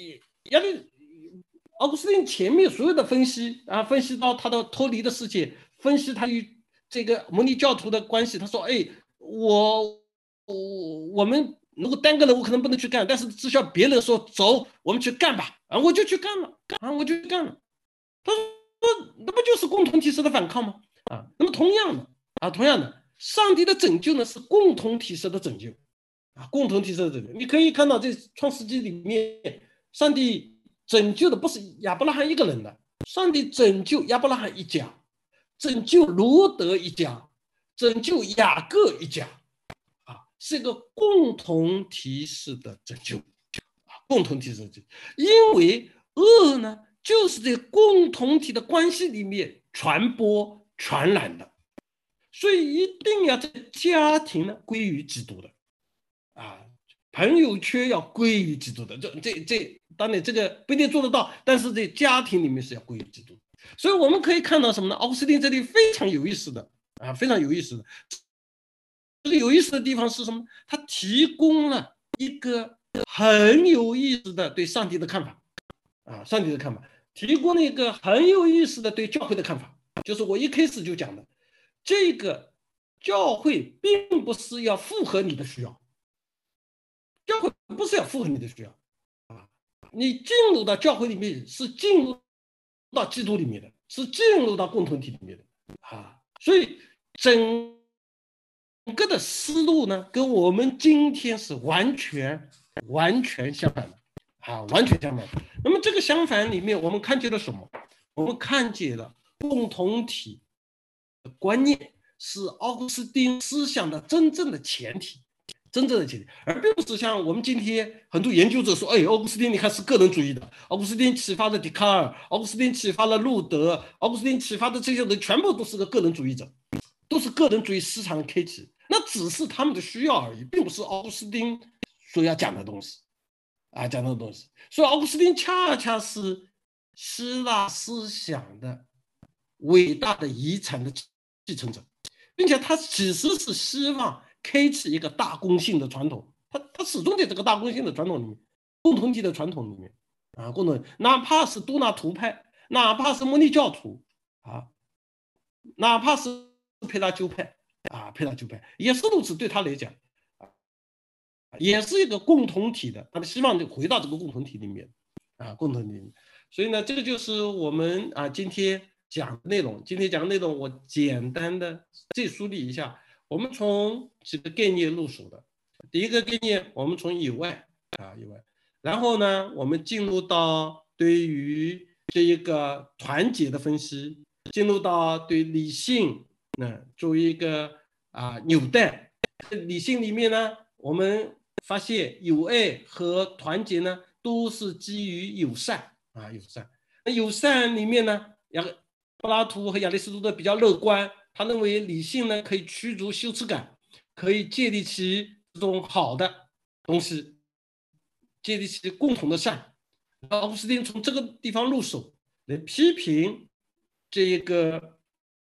奥古斯丁前面所有的分析分析到他的脱离的世界，分析他与这个摩尼教徒的关系。他说：“哎，我们如果单个人我可能不能去干，但是至少别人说走，我们去干吧，我就去干了，我就去干了。”他说：“那不就是共同体式的反抗吗？”那么同样的，上帝的拯救呢是共同体式的拯救共同体式的拯救。你可以看到，这创世纪里面，上帝拯救的不是亚伯拉罕一个人的，上帝拯救亚伯拉罕一家，拯救罗德一家，拯救雅各一家是一个共同体式的拯救共同体式的拯救。因为恶呢就是在共同体的关系里面传播传染的，所以一定要在家庭呢归于基督的朋友圈要归于基督的。当然这个不一定做得到，但是在家庭里面是要归于基督。所以我们可以看到什么呢？奥古斯丁这里非常有意思的非常有意思的。这个有意思的地方是什么？他提供了一个很有意思的对上帝的看法上帝的看法，提供了一个很有意思的对教会的看法。就是我一开始就讲的，这个教会并不是要符合你的需要，教会不是要符合你的需要你进入到教会里面是进入到基督里面的，是进入到共同体里面的所以整个的思路呢，跟我们今天是完全相反的完全相反。那么这个相反里面，我们看见了什么？我们看见了共同体的观念是奥古斯丁思想的真正的前提，而并不是像我们今天很多研究者说，奥古斯丁你看是个人主义的，奥古斯丁启发了笛卡尔，奥古斯丁启发了路德，奥古斯丁启发的这些人全部都是个人主义者，都是个人主义思想的开启，那只是他们的需要而已，并不是奥古斯丁所要讲的东西所以奥古斯丁恰恰是希腊思想的伟大的遗产的继承者，并且他其实是希望开启一个大公性的传统，他始终在这个大公性的传统里面，共同体的传统里面共同，哪怕是多纳图派，哪怕是摩尼教徒哪怕是佩拉鸠派也是如此。对他来讲也是一个共同体的，他们希望就回到这个共同体里面共同体里面。所以呢，这个就是我们今天讲的内容。我简单的再梳理一下，我们从几个概念入手的。第一个概念，我们从以外，然后呢，我们进入到对于这一个团结的分析，进入到对理性作为一个纽带。理性里面呢，我们发现友爱和团结呢都是基于友善那友善里面呢，柏拉图和亚里士多德比较乐观，他认为理性呢可以驱逐羞耻感，可以建立起这种好的东西，建立起共同的善。奥古斯丁从这个地方入手来批评这个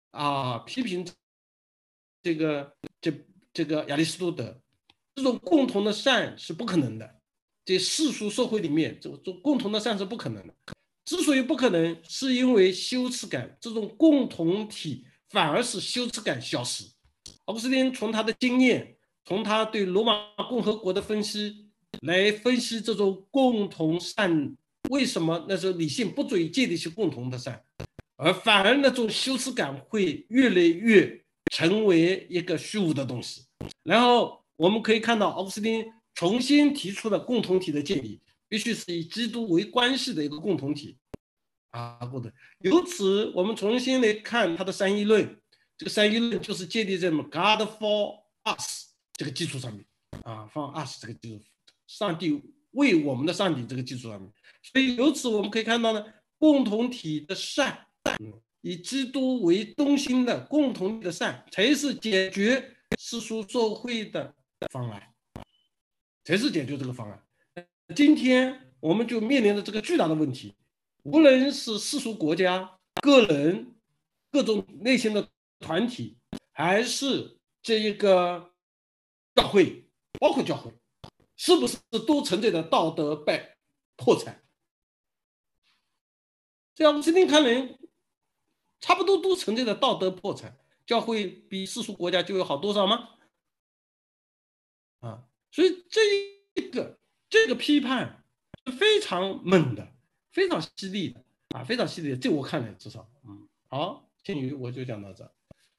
亚里士多德，这种共同的善是不可能的，在世俗社会里面，这种共同的善是不可能的。之所以不可能，是因为羞耻感，这种共同体反而是羞耻感消失。奥古斯丁从他的经验，从他对罗马共和国的分析来分析这种共同善，为什么那时候理性不足以建立起共同的善，而反而那种羞耻感会越来越成为一个虚无的东西。然后我们可以看到，奥古斯丁重新提出了共同体的建立，必须是以基督为关系的一个共同体由此我们重新来看他的三一论，这个三一论就是建立在 God for us 这个基础上面放20这个基础，上帝为我们的上帝这个基础上面，所以由此我们可以看到呢，共同体的善，以基督为中心的共同体的善，才是解决世俗社会的方案，才是解决这个方案。今天我们就面临着这个巨大的问题，无论是世俗国家、个人、各种类型的团体，还是这一个教会，包括教会，是不是都存在着道德破产？在穆斯林看来，差不多都存在着道德破产。教会比世俗国家就有好多少吗？所以这个批判是非常猛的，非常犀利的非常犀利的。这我看来至少，好，天宇我就讲到这。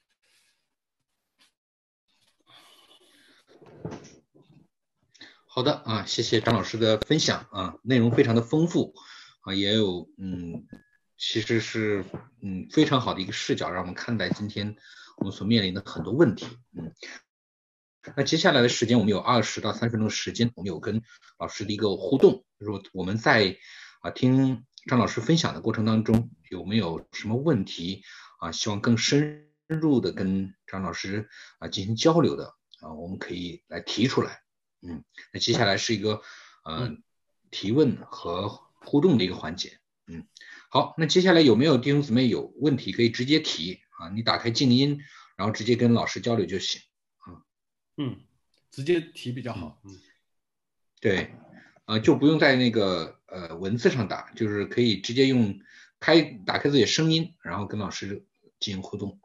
好的谢谢张老师的分享内容非常的丰富也有其实是非常好的一个视角，让我们看待今天我们所面临的很多问题。那接下来的时间我们有20到30分钟的时间，我们有跟老师的一个互动，就是我们在听张老师分享的过程当中，有没有什么问题希望更深入的跟张老师进行交流的我们可以来提出来。那接下来是一个提问和互动的一个环节。好，那接下来有没有弟兄姊妹有问题可以直接提你打开静音，然后直接跟老师交流就行直接提比较好。 对就不用在那个文字上打，就是可以直接打开自己的声音，然后跟老师进行互动。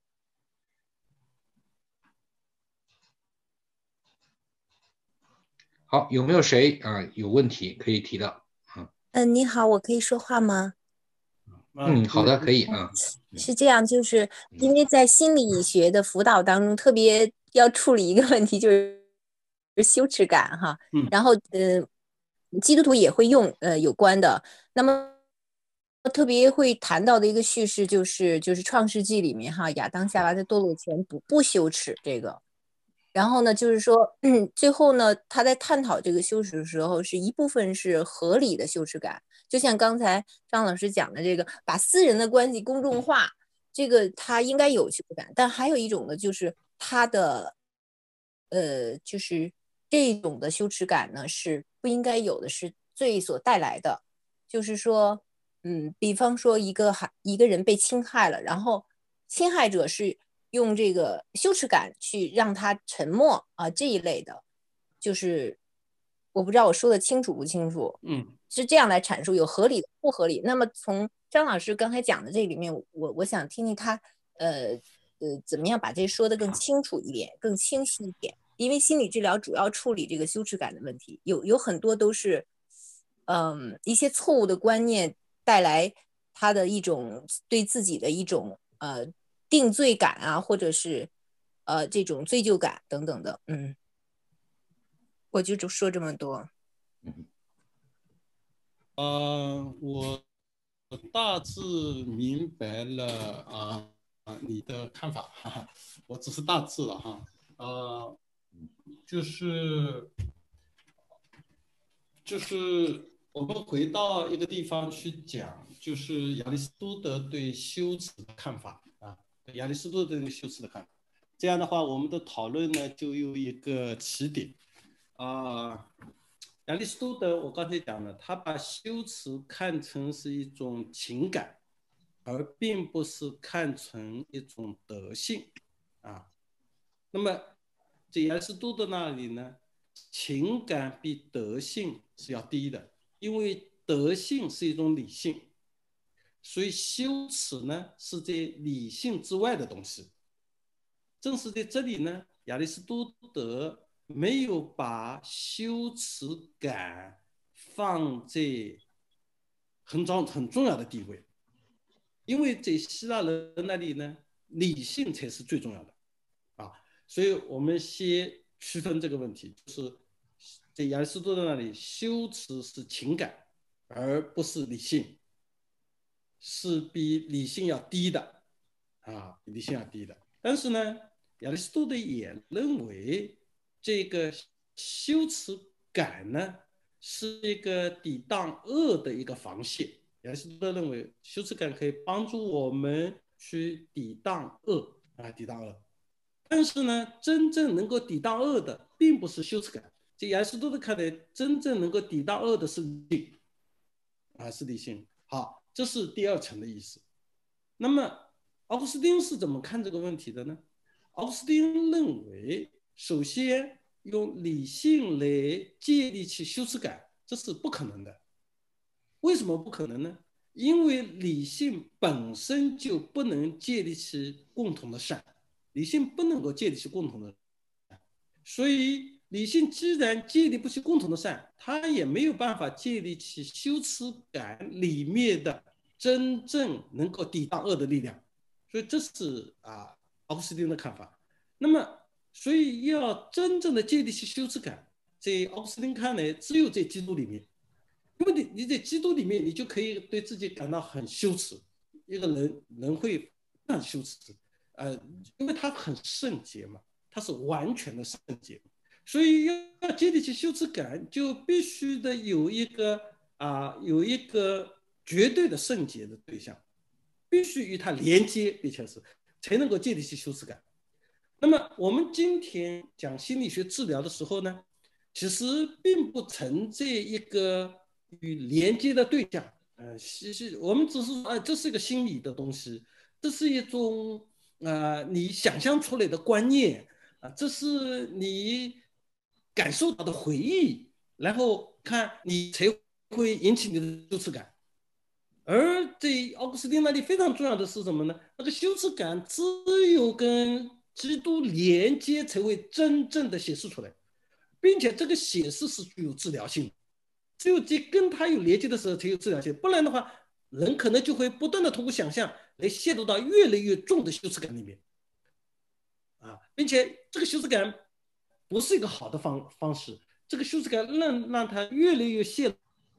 好，有没有谁有问题可以提的？ 你好，我可以说话吗？ 好的，可以是这样，就是因为在心理学的辅导当中，特别要处理一个问题，就是羞耻感哈。然后基督徒也会用有关的。那么特别会谈到的一个叙事就是创世纪里面亚当夏娃在堕落前不羞耻这个。然后呢，就是说，最后呢，他在探讨这个羞耻的时候，是一部分是合理的羞耻感，就像刚才张老师讲的这个，把私人的关系公众化，这个他应该有羞耻感。但还有一种呢，就是他的，就是这种的羞耻感呢是不应该有的，是罪所带来的。就是说，比方说一个人被侵害了，然后侵害者是用这个羞耻感去让他沉默这一类的，就是我不知道我说的清楚不清楚，是这样来阐述有合理的不合理。那么从张老师刚才讲的这里面，我想听听他怎么样把这说得更清楚一点，更清晰一点。因为心理治疗主要处理这个羞耻感的问题，有很多都是一些错误的观念带来他的一种对自己的一种定罪感或者是这种罪疚感等等的。我就说这么多。 我大致明白了你的看法我只是大致了就是我们回到一个地方去讲，就是亚里士多德对羞耻的看法亚里士多德对羞耻的看法。这样的话，我们的讨论呢就有一个起点亚里士多德我刚才讲了，他把羞耻看成是一种情感，而并不是看成一种德性那么在亚里士多德那里呢，情感比德性是要低的，因为德性是一种理性，所以羞耻呢是在理性之外的东西。正是在这里呢，亚里士多德没有把羞耻感放在很重要的地位，因为在希腊人那里呢，理性才是最重要的所以我们先区分这个问题，就是在亚里士多德那里，羞耻是情感，而不是理性，是比理性要低的比理性要低的。但是呢，亚里士多德也认为这个羞耻感呢是一个抵挡恶的一个防线。亚里士多德认为羞耻感可以帮助我们去抵挡恶抵挡恶。但是呢，真正能够抵挡恶的并不是羞耻感。这亚里士多德看来，真正能够抵挡恶的是理性是理性。好，这是第二层的意思。那么奥古斯丁是怎么看这个问题的呢？奥古斯丁认为，首先用理性来建立起羞耻感，这是不可能的。为什么不可能呢？因为理性本身就不能建立起共同的善，理性不能够建立起共同的善，所以理性既然建立不起共同的善，它也没有办法建立起羞耻感里面的真正能够抵挡恶的力量。所以这是奥古斯丁的看法。那么，所以要真正的建立起羞耻感，在奥古斯丁看来，只有在基督里面。因为你在基督里面，你就可以对自己感到很羞耻。一个人会很羞耻，因为他很圣洁嘛，他是完全的圣洁，所以要建立起羞耻感，就必须得有一个绝对的圣洁的对象，必须与他连接，并且是才能够建立起羞耻感。那么我们今天讲心理学治疗的时候呢，其实并不存在一个与连接的对象，我们只是说，这是一个心理的东西，这是一种你想象出来的观念这是你感受到的回忆，然后看你才会引起你的羞耻感。而在奥古斯丁那里非常重要的是什么呢？那个羞耻感只有跟基督连接才会真正的显示出来，并且这个显示是具有治疗性的。只有在跟他有连接的时候才有治疗性，不然的话，人可能就会不断的通过想象来陷入到越来越重的羞耻感里面并且这个羞耻感不是一个好的方式，这个羞耻感让他越来越陷入。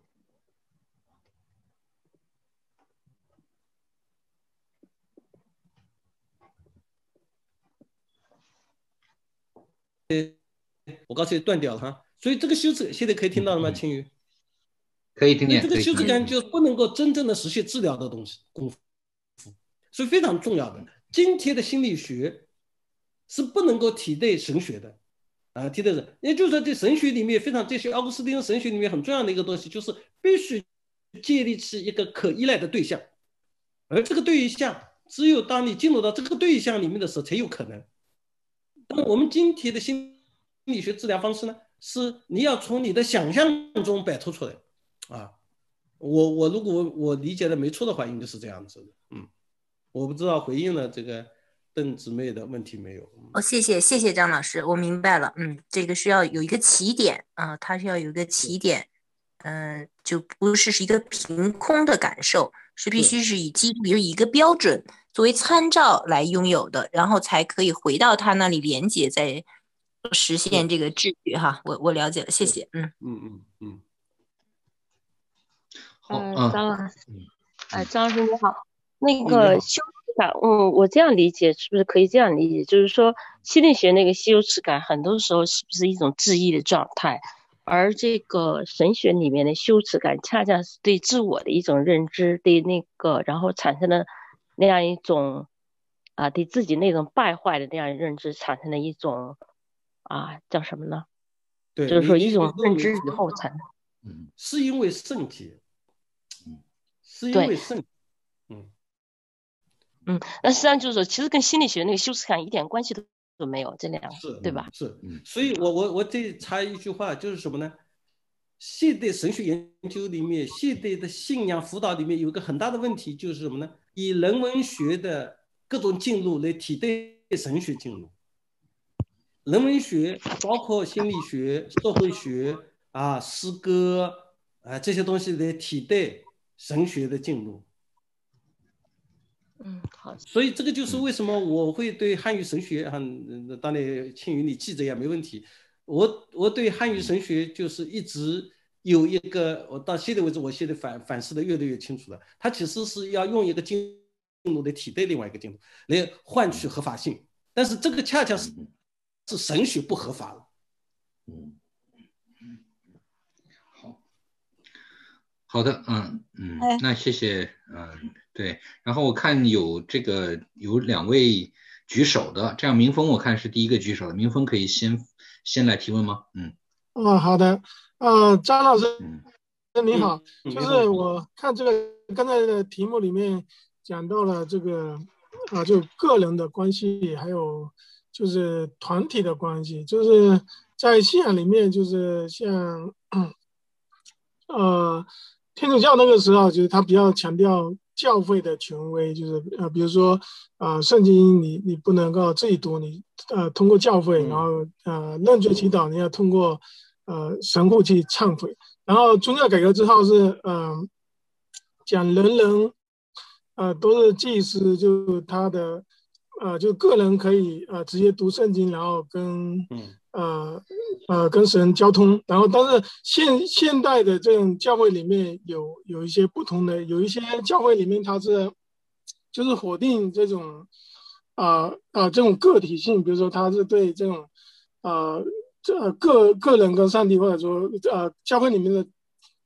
我刚才断掉了哈，所以这个羞耻现在可以听到了吗？青鱼可以听见。 这个羞耻感就不能够真正的实现治疗的功夫，所以非常重要的。今天的心理学是不能够替代神学的替代人，也就是说，在神学里面这些奥古斯丁神学里面很重要的一个东西，就是必须建立起一个可依赖的对象，而这个对象只有当你进入到这个对象里面的时候才有可能。那么我们今天的心理学治疗方式呢，是你要从你的想象中摆脱出来我如果我理解的没错的话，应该是这样子的。我不知道回应了这个邓姊妹的问题没有？ 谢谢张老师，我明白了。这个是要有一个起点它是要有一个起点，就不是一个凭空的感受，是必须是以基督以一个标准作为参照来拥有的，然后才可以回到他那里连接，再实现这个秩序哈。我了解了，谢谢。 好， 张老师，张老师你好，那个羞耻感，我这样理解，是不是可以这样理解？就是说，心理学那个羞耻感，很多时候是不是一种自意的状态？而这个神学里面的羞耻感，恰恰是对自我的一种认知，对那个然后产生的那样一种对自己那种败坏的那样认知产生的一种叫什么呢？ 对， 就是说一种认知以后产生，是因为圣洁，是因为圣洁， 那实际上就是说，其实跟心理学那个羞耻感一点关系都没有，这两个对吧？ 是，所以我再插一句话，就是什么呢？现代神学研究里面，现代的信仰辅导里面有一个很大的问题，就是什么呢？以人文学的各种进入来替代神学进入。人文学包括心理学、社会学诗歌这些东西来替代神学的进入。 好。 所以这个就是为什么我会对汉语神学当然庆余你记着也没问题。我对汉语神学就是一直有一个，我到现在为止，我现在反思的越来越清楚了。它其实是要用一个进入来替代另外一个进入，来换取合法性。但是这个恰恰是神学不合法了， 嗯，好的，那谢谢，对，然后我看有两位举手的，这样明峰我看是第一个举手的，明峰可以先来提问吗？ 好的，张老师，你好，就是我看这个刚才的题目里面讲到了这个就个人的关系，还有就是团体的关系，就是在信仰里面，就是像天主教那个时候，就是他比较强调教会的权威，就是比如说圣经你不能够自己读，你通过教会，然后认罪祈祷你要通过神父去忏悔。然后宗教改革之后是讲人都是祭司，就他的就个人可以直接读圣经，然后跟神交通。然后但是现代的这种教会里面有一些不同的，有一些教会里面它是就是否定这种这种个体性，比如说他是对这种个人跟上帝，或者说教会里面的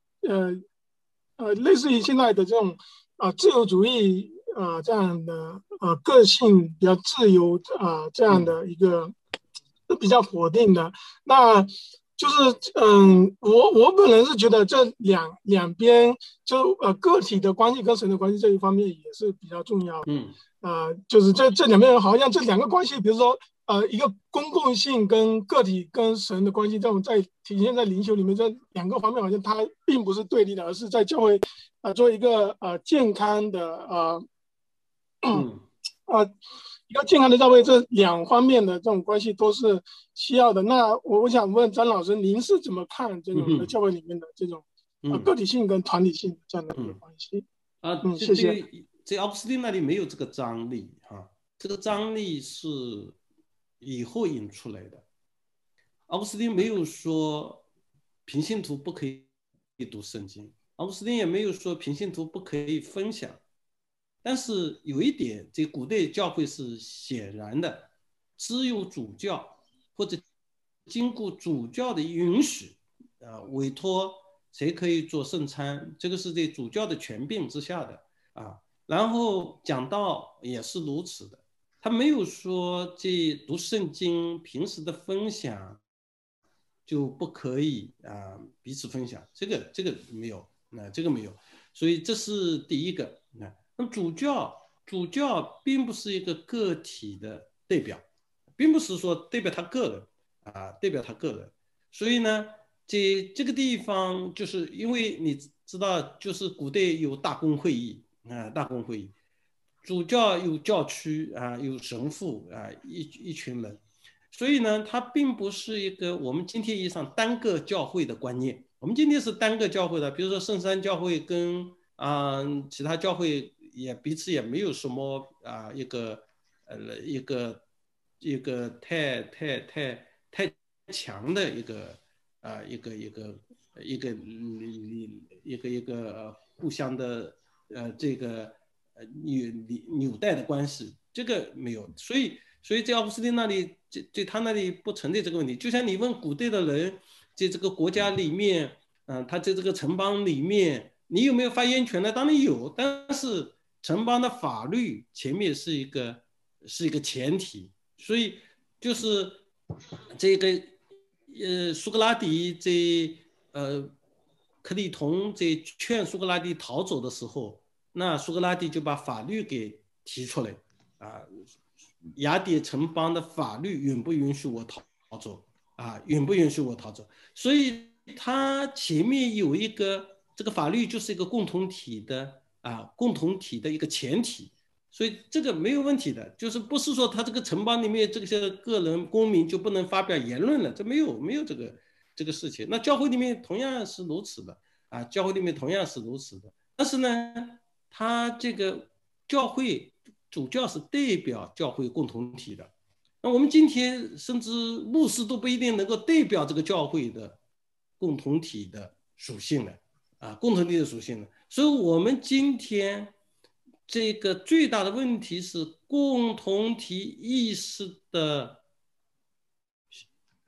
类似于现在的这种自由主义这样的个性比较自由这样的一个比较否定的。那就是我本人是觉得这两边就个体的关系跟神的关系这一方面也是比较重要的。就是这两边好像这两个关系，比如说一个公共性跟个体跟神的关系，这种在体现在灵修里面，这两个方面好像它并不是对立的，而是在教会做一个健康的一个健康的教会，这两方面的这种关系都是需要的。那我想问张老师，您是怎么看这种教会里面的这种个体性跟团体性这样的一个关系？谢谢。 这奥古斯丁那里没有这个张力这个张力是以后引出来的。奥古斯丁没有说平信徒不可以读圣经，奥古斯丁也没有说平信徒不可以分享。但是有一点，这古代教会是显然的，只有主教或者经过主教的允许委托谁可以做圣餐，这个是在主教的权柄之下的然后讲道也是如此的，他没有说这读圣经平时的分享就不可以彼此分享，这个没有，这个没有，所以这是第一个。那主教并不是一个个体的代表，并不是说代表他个人所以呢，这个地方就是因为你知道，就是古代有大公会议主教有教区有神父一群人，所以呢，它并不是一个我们今天意义上单个教会的观念。我们今天是单个教会的，比如说圣山教会跟其他教会也彼此也没有什么一个太强的一个互相的这个纽带的关系，这个没有。所以在奥古斯丁那里，在他那里不存在这个问题。就像你问古代的人，在这个国家里面，他在这个城邦里面，你有没有发言权呢？当然有，但是城邦的法律前面是一个前提。所以就是这个苏格拉底在克里同在劝苏格拉底逃走的时候，那苏格拉底就把法律给提出来雅典城邦的法律允不允许我逃走允不允许我逃走？所以他前面有一个这个法律就是一个共同体的一个前提，所以这个没有问题的，就是不是说他这个城邦里面这些个人公民就不能发表言论了，这没有这个事情。那教会里面同样是如此的但是呢，他这个教会主教是代表教会共同体的，那我们今天甚至牧师都不一定能够代表这个教会的共同体的属性的所以我们今天这个最大的问题是共同体意识的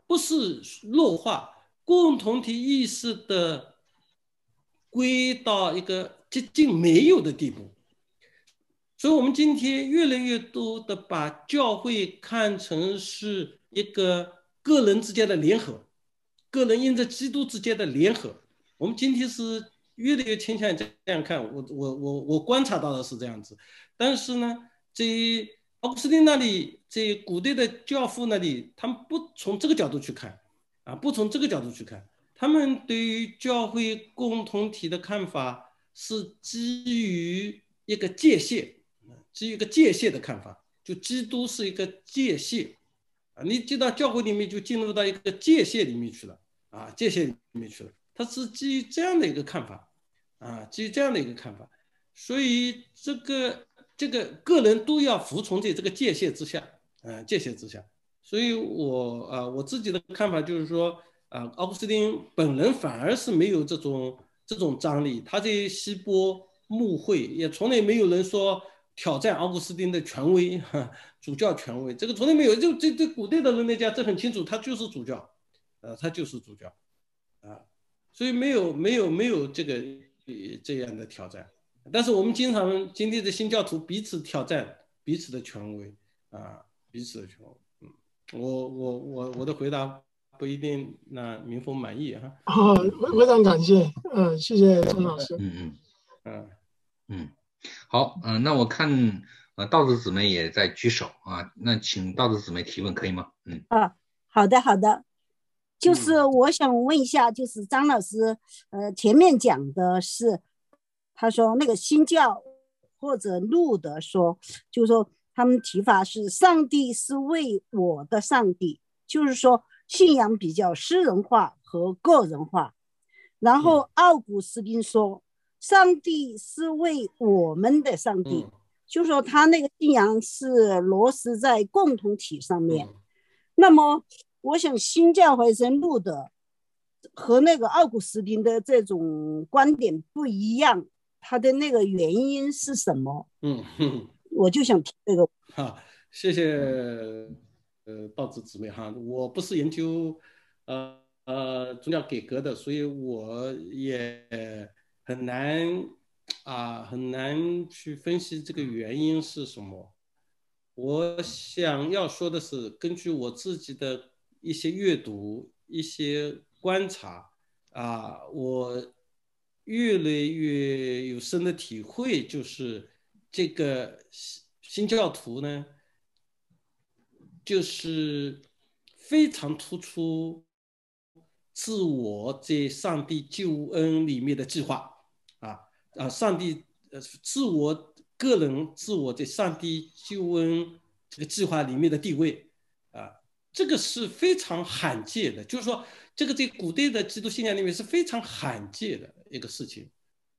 不是弱化，共同体意识的归到一个接近没有的地步。所以我们今天越来越多的把教会看成是一个个人之间的联合，个人因着基督之间的联合。我们今天是越来越倾向这样看，我观察到的是这样子。但是呢，在奥古斯丁那里，在古代的教父那里，他们不从这个角度去看，不从这个角度去看，他们对于教会共同体的看法是基于一个界限。基于一个界限的看法，就基督是一个界限你进到教会里面就进入到一个界限里面去了界限里面去了，它是基于这样的一个看法基于这样的一个看法，所以这个个人都要服从在这个界限之下界限之下。所以我自己的看法就是说奥古斯丁本人反而是没有这种张力，他在希波牧会也从来没有人说挑战奥古斯丁的权威，主教权威，这个从来没有。就对古代的人来讲，这很清楚，他就是主教，他就是主教，所以没有这样的挑战。但是我们经常今天的新教徒彼此挑战彼此的权威，彼此的权威。我的回答不一定让明峰满意非常感谢，谢谢陈老师。 好，那我看道子姊妹也在举手那请道子姊妹提问可以吗？ 好的，就是我想问一下，就是张老师，前面讲的是，他说那个新教或者路德说，就是说他们提法是上帝是为我的上帝，就是说信仰比较私人化和个人化，然后奥古斯丁说。上帝是为我们的上帝，就说他那个信仰是落实在共同体上面。那么我想新教会神路的和那个奥古斯丁的这种观点不一样，他的那个原因是什么？我就想提这个。 谢谢道子姊妹我不是研究宗教改革的，所以我也很难去分析这个原因是什么。我想要说的是，根据我自己的一些阅读、一些观察我越来越有深的体会，就是这个新教徒呢，就是非常突出自我在上帝救恩里面的计划上帝自我个人自我在上帝救恩这个计划里面的地位这个是非常罕见的，就是说这个在古代的基督信仰里面是非常罕见的一个事情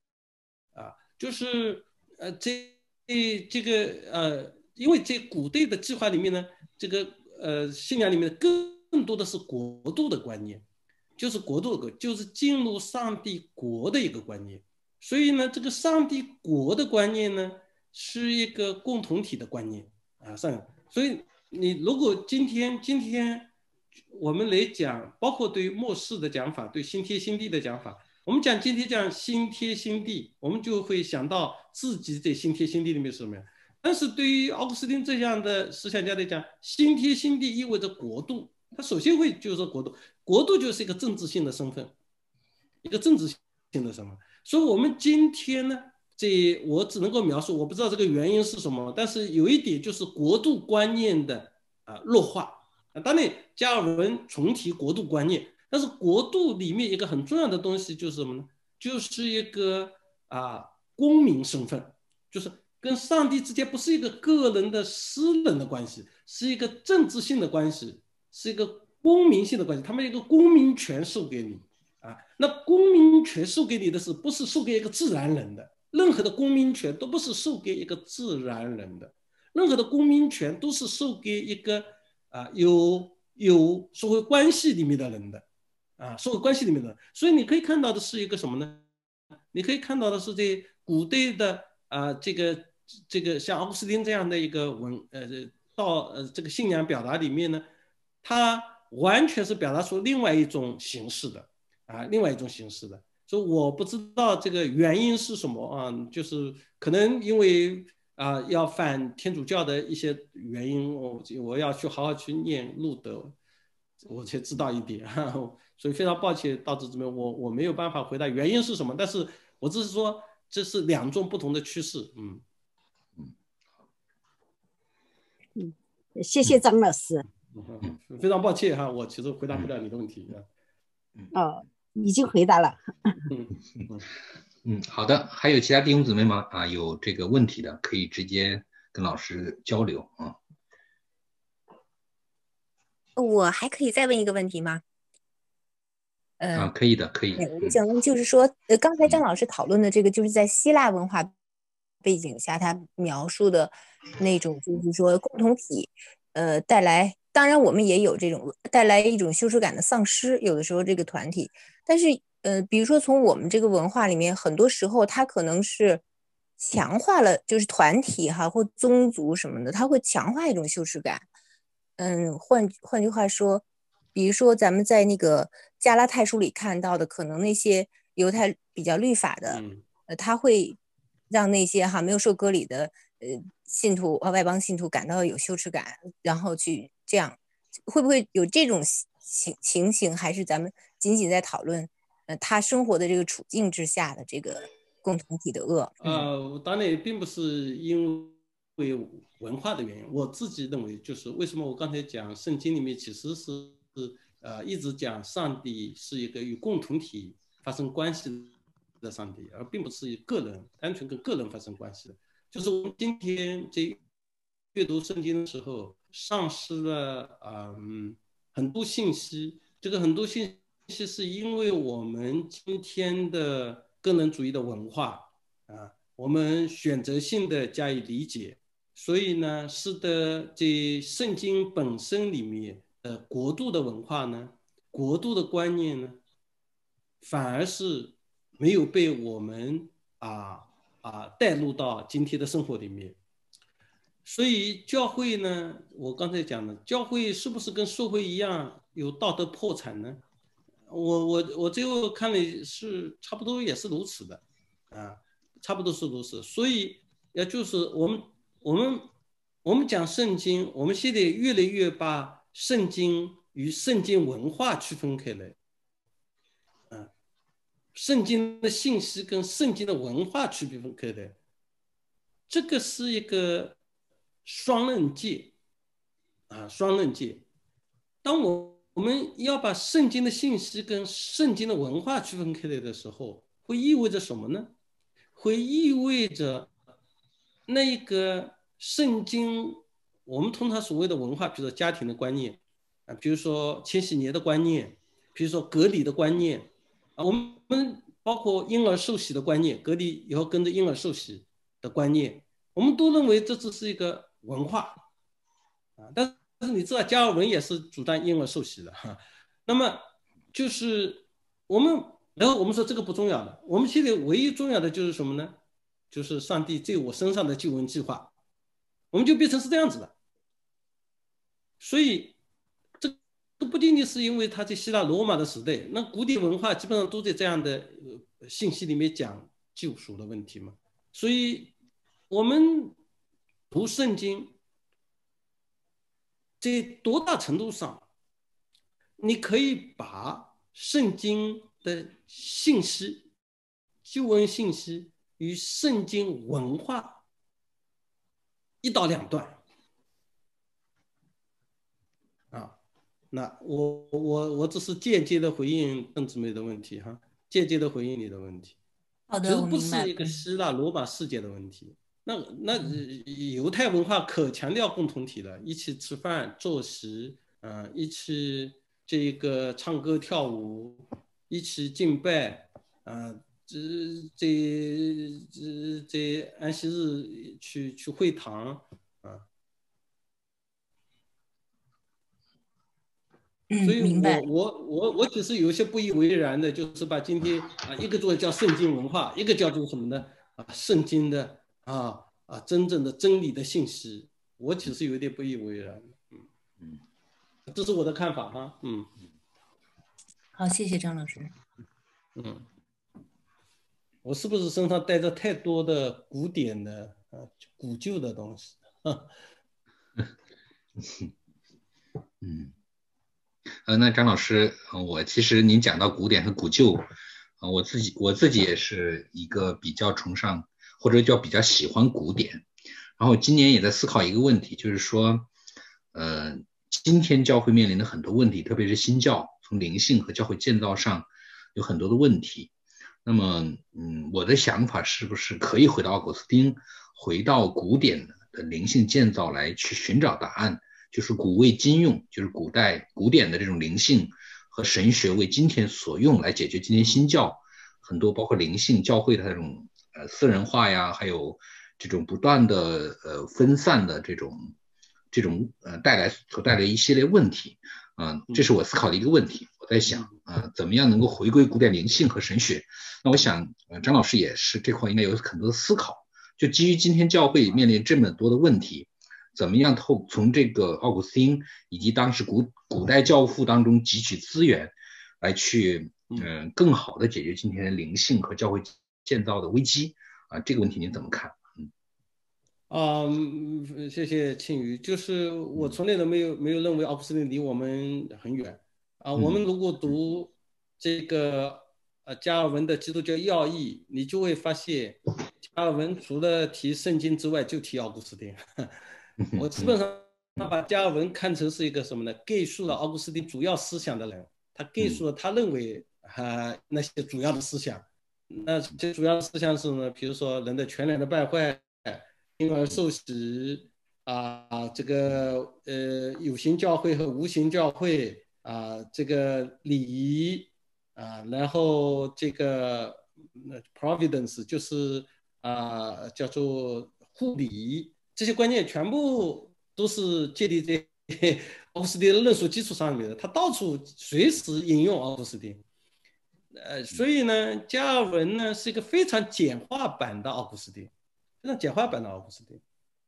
就是这个因为在古代的计划里面呢，这个信仰里面更多的是国度的观念，就是国度的，就是进入上帝国的一个观念。所以呢，这个上帝国的观念呢，是一个共同体的观念所以你如果今天我们来讲，包括对末世的讲法，对新天新地的讲法，我们今天讲新天新地，我们就会想到自己在新天新地里面是什么样。但是对于奥古斯丁这样的思想家来讲，新天新地意味着国度，他首先会就是说国度就是一个政治性的身份，一个政治性的身份。所以我们今天呢，我只能够描述，我不知道这个原因是什么，但是有一点就是国度观念的弱化当然加尔文重提国度观念，但是国度里面一个很重要的东西就是什么呢？就是一个公民身份，就是跟上帝之间不是一个个人的私人的关系，是一个政治性的关系，是一个公民性的关系，他们一个公民权授给你那公民权授给你的是不是授给一个自然人的？任何的公民权都不是授给一个自然人的，任何的公民权都是授给一个有社会关系里面的人的社会关系里面的人。所以你可以看到的是一个什么呢？你可以看到的是在古代的这个像奥古斯丁这样的一个到这个信仰表达里面呢，他完全是表达出另外一种形式的另外一种形式的。所以我不知道这个原因是什么就是可能因为要反天主教的一些原因，我要去好好去念路德，我才知道一点所以非常抱歉，到这边我没有办法回答原因是什么，但是我只是说这是2种不同的趋势。 谢谢张老师。 非常抱歉我其实回答不了你的问题已经回答了。 好的，还有其他弟兄姊妹吗？有这个问题的可以直接跟老师交流我还可以再问一个问题吗？ 可以的，可以。 我想问，就是说，刚才张老师讨论的这个，就是在希腊文化背景下，他描述的那种，就是说共同体，带来，当然我们也有这种带来一种羞耻感的丧失，有的时候这个团体，但是比如说从我们这个文化里面，很多时候它可能是强化了，就是团体或宗族什么的，它会强化一种羞耻感。换句话说，比如说咱们在那个加拉太书里看到的，可能那些犹太比较律法的，他会让那些没有受割礼的信徒外邦信徒感到有羞耻感，然后去这样，会不会有这种情形？还是咱们仅仅在讨论他生活的这个处境之下的这个共同体的恶？ 当然并不是因为文化的原因，我自己认为就是为什么我刚才讲圣经里面其实是一直讲上帝是一个与共同体发生关系的上帝，而并不是个人单纯跟个人发生关系的。就是我们今天这阅读圣经的时候，丧失了很多信息。这个很多信息是因为我们今天的个人主义的文化我们选择性的加以理解，所以呢，使得这圣经本身里面的国度的文化呢，国度的观念呢，反而是没有被我们带入到今天的生活里面。所以教会呢，我刚才讲的，教会是不是跟社会一样有道德破产呢？我最后看了是差不多也是如此的差不多是如此。所以也就是我们讲圣经，我们现在越来越把圣经与圣经文化区分开来圣经的信息跟圣经的文化区分开来，这个是一个双刃剑双刃剑。当我们要把圣经的信息跟圣经的文化区分开来的时候，会意味着什么呢？会意味着那个圣经我们通常所谓的文化，比如说家庭的观念比如说千禧年的观念，比如说隔离的观念我们包括婴儿受洗的观念，隔离以后跟着婴儿受洗的观念，我们都认为这只是一个文化但是你知道加尔文也是主张婴儿受洗的那么就是然后我们说这个不重要的，我们现在唯一重要的就是什么呢？就是上帝在我身上的救恩计划，我们就变成是这样子的。所以这不仅仅是因为他在希腊罗马的时代，那古典文化基本上都在这样的信息里面讲救赎的问题嘛。所以我们读圣经，在多大程度上你可以把圣经的信息救恩信息与圣经文化一刀两断那我只是间接的回应邓姊妹的问题间接的回应你的问题。 好的， 其实不是一个希腊罗马世界的问题。那犹太文化可强调共同体的，一起吃饭坐席一起这个唱歌跳舞，一起敬拜这安息日去会堂所以我只是有一些不以为然的，就是把今天一个做叫圣经文化，一个叫做什么呢圣经的真正的真理的信息，我其实有点不以为然这是我的看法哈。 好，谢谢张老师。 我是不是身上带着太多的古典的古旧的东西？ 那张老师，我其实您讲到古典和古旧，我自己也是一个比较崇尚或者叫比较喜欢古典，然后今年也在思考一个问题，就是说，今天教会面临的很多问题，特别是新教从灵性和教会建造上有很多的问题。那么，我的想法是不是可以回到奥古斯丁，回到古典的灵性建造来去寻找答案？就是古为今用，就是古典的这种灵性和神学为今天所用，来解决今天新教很多包括灵性教会的这种私人化呀，还有这种不断的分散的这种所带来一系列问题。这是我思考的一个问题。我在想怎么样能够回归古典灵性和神学。那我想张老师也是这块应该有很多的思考，就基于今天教会面临这么多的问题，怎么样从这个奥古斯丁以及当时古代教父当中汲取资源，来去更好的解决今天的灵性和教会建造的危机这个问题您怎么看？ 谢谢庆余。就是我从来都没有认为奥古斯丁离我们很远我们如果读这个加尔文的基督教要义，你就会发现加尔文除了提圣经之外就提奥古斯丁。我基本上把加尔文看成是一个什么呢？概述了奥古斯丁主要思想的人，他概述了他认为那些主要的思想。那这主要的思想是呢，比如说人的全然的败坏，婴儿受洗这个有形教会和无形教会这个礼仪然后这个providence 就是叫做护理，这些观念全部都是建立在奥古斯丁的论述基础上面的，他到处随时引用奥古斯丁。所以呢，加尔文呢是一个非常简化版的奥古斯丁，非常简化版的奥古斯丁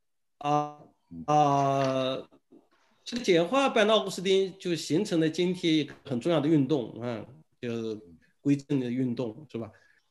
这个简化版的奥古斯丁就形成了今天一个很重要的运动就是归正的运动，是吧？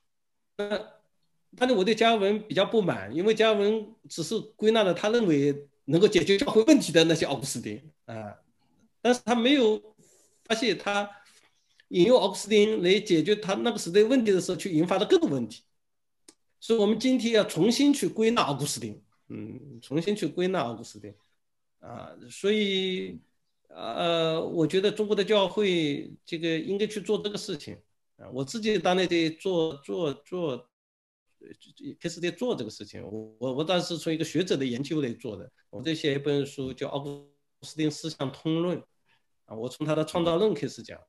但是我对加尔文比较不满，因为加尔文只是归纳了他认为能够解决教会问题的那些奥古斯丁但是他没有发现他引用奥古斯丁来解决他那个时代问题的时候，去引发了更多问题。所以我们今天要重新去归纳奥古斯丁，重新去归纳奥古斯丁所以我觉得中国的教会这个应该去做这个事情我自己当然得开始在做这个事情。我当时从一个学者的研究来做的，我在写一本书叫《奥古斯丁思想通论》我从他的创造论开始讲，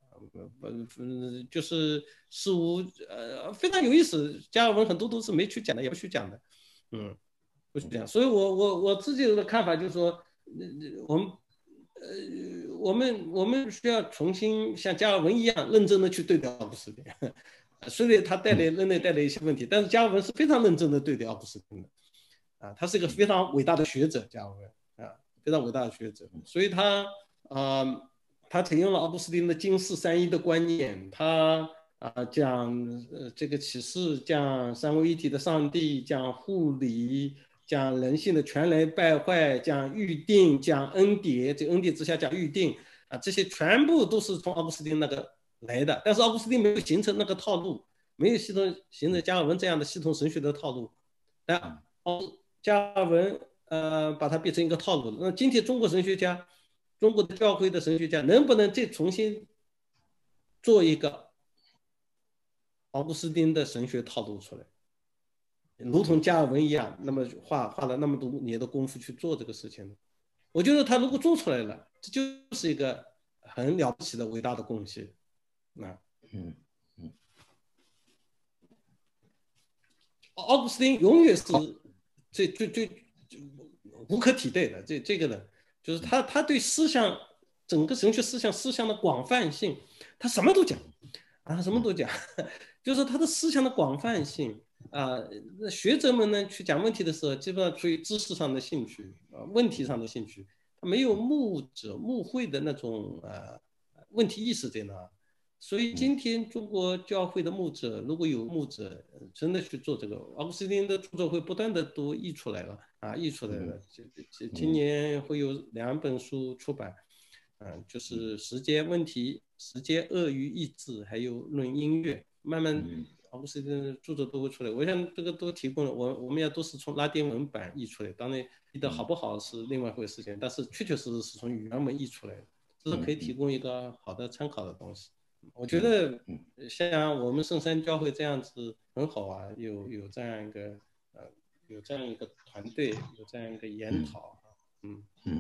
就是事物非常有意思。加尔文很多都是没去讲的，也不去讲的，不去讲。所以我自己的看法就是说，我们需要重新像加尔文一样认真的去对待奥古斯丁。虽然他仍然带来一些问题，但是加尔文是非常认真的对待奥古斯丁的他是一个非常伟大的学者，加尔文非常伟大的学者，所以他采用了奥古斯丁的经世三一的观念，他讲这个启示，讲三位一体的上帝，讲护理，讲人性的全然败坏，讲预定，讲恩典，这恩典之下讲预定这些全部都是从奥古斯丁那个来的。但是奥古斯丁没有形成那个套路，没有形成加尔文这样的系统神学的套路，但加尔文把它变成一个套路。那今天中国神学家，中国的教会的神学家能不能再重新做一个奥古斯丁的神学套路出来，如同加尔文一样，那么花了那么多年的功夫去做这个事情？我觉得他如果做出来了，这就是一个很了不起的伟大的贡献奥古斯丁永远是最无可替代的。这个人就是他对思想，整个神学思想的广泛性，他什么都讲什么都讲，就是他的思想的广泛性学者们呢去讲问题的时候，基本上出于知识上的兴趣问题上的兴趣， 他没有牧者牧会的那种问题意识在那。所以今天中国教会的牧者，如果有牧者真的去做这个，奥古斯丁的著作会不断的都译出来了译出来了。今年会有2本书出版，就是时间问题、时间恶与意志，还有论音乐，慢慢奥古斯丁的著作都会出来。我想这个都提供了，我们也都是从拉丁文版译出来，当然译的好不好是另外一回事情，但是确确实实是从原文译出来的，这是可以提供一个好的参考的东西。我觉得像我们圣山教会这样子很好啊，有这样一个有这样一个团队，有这样一个研讨。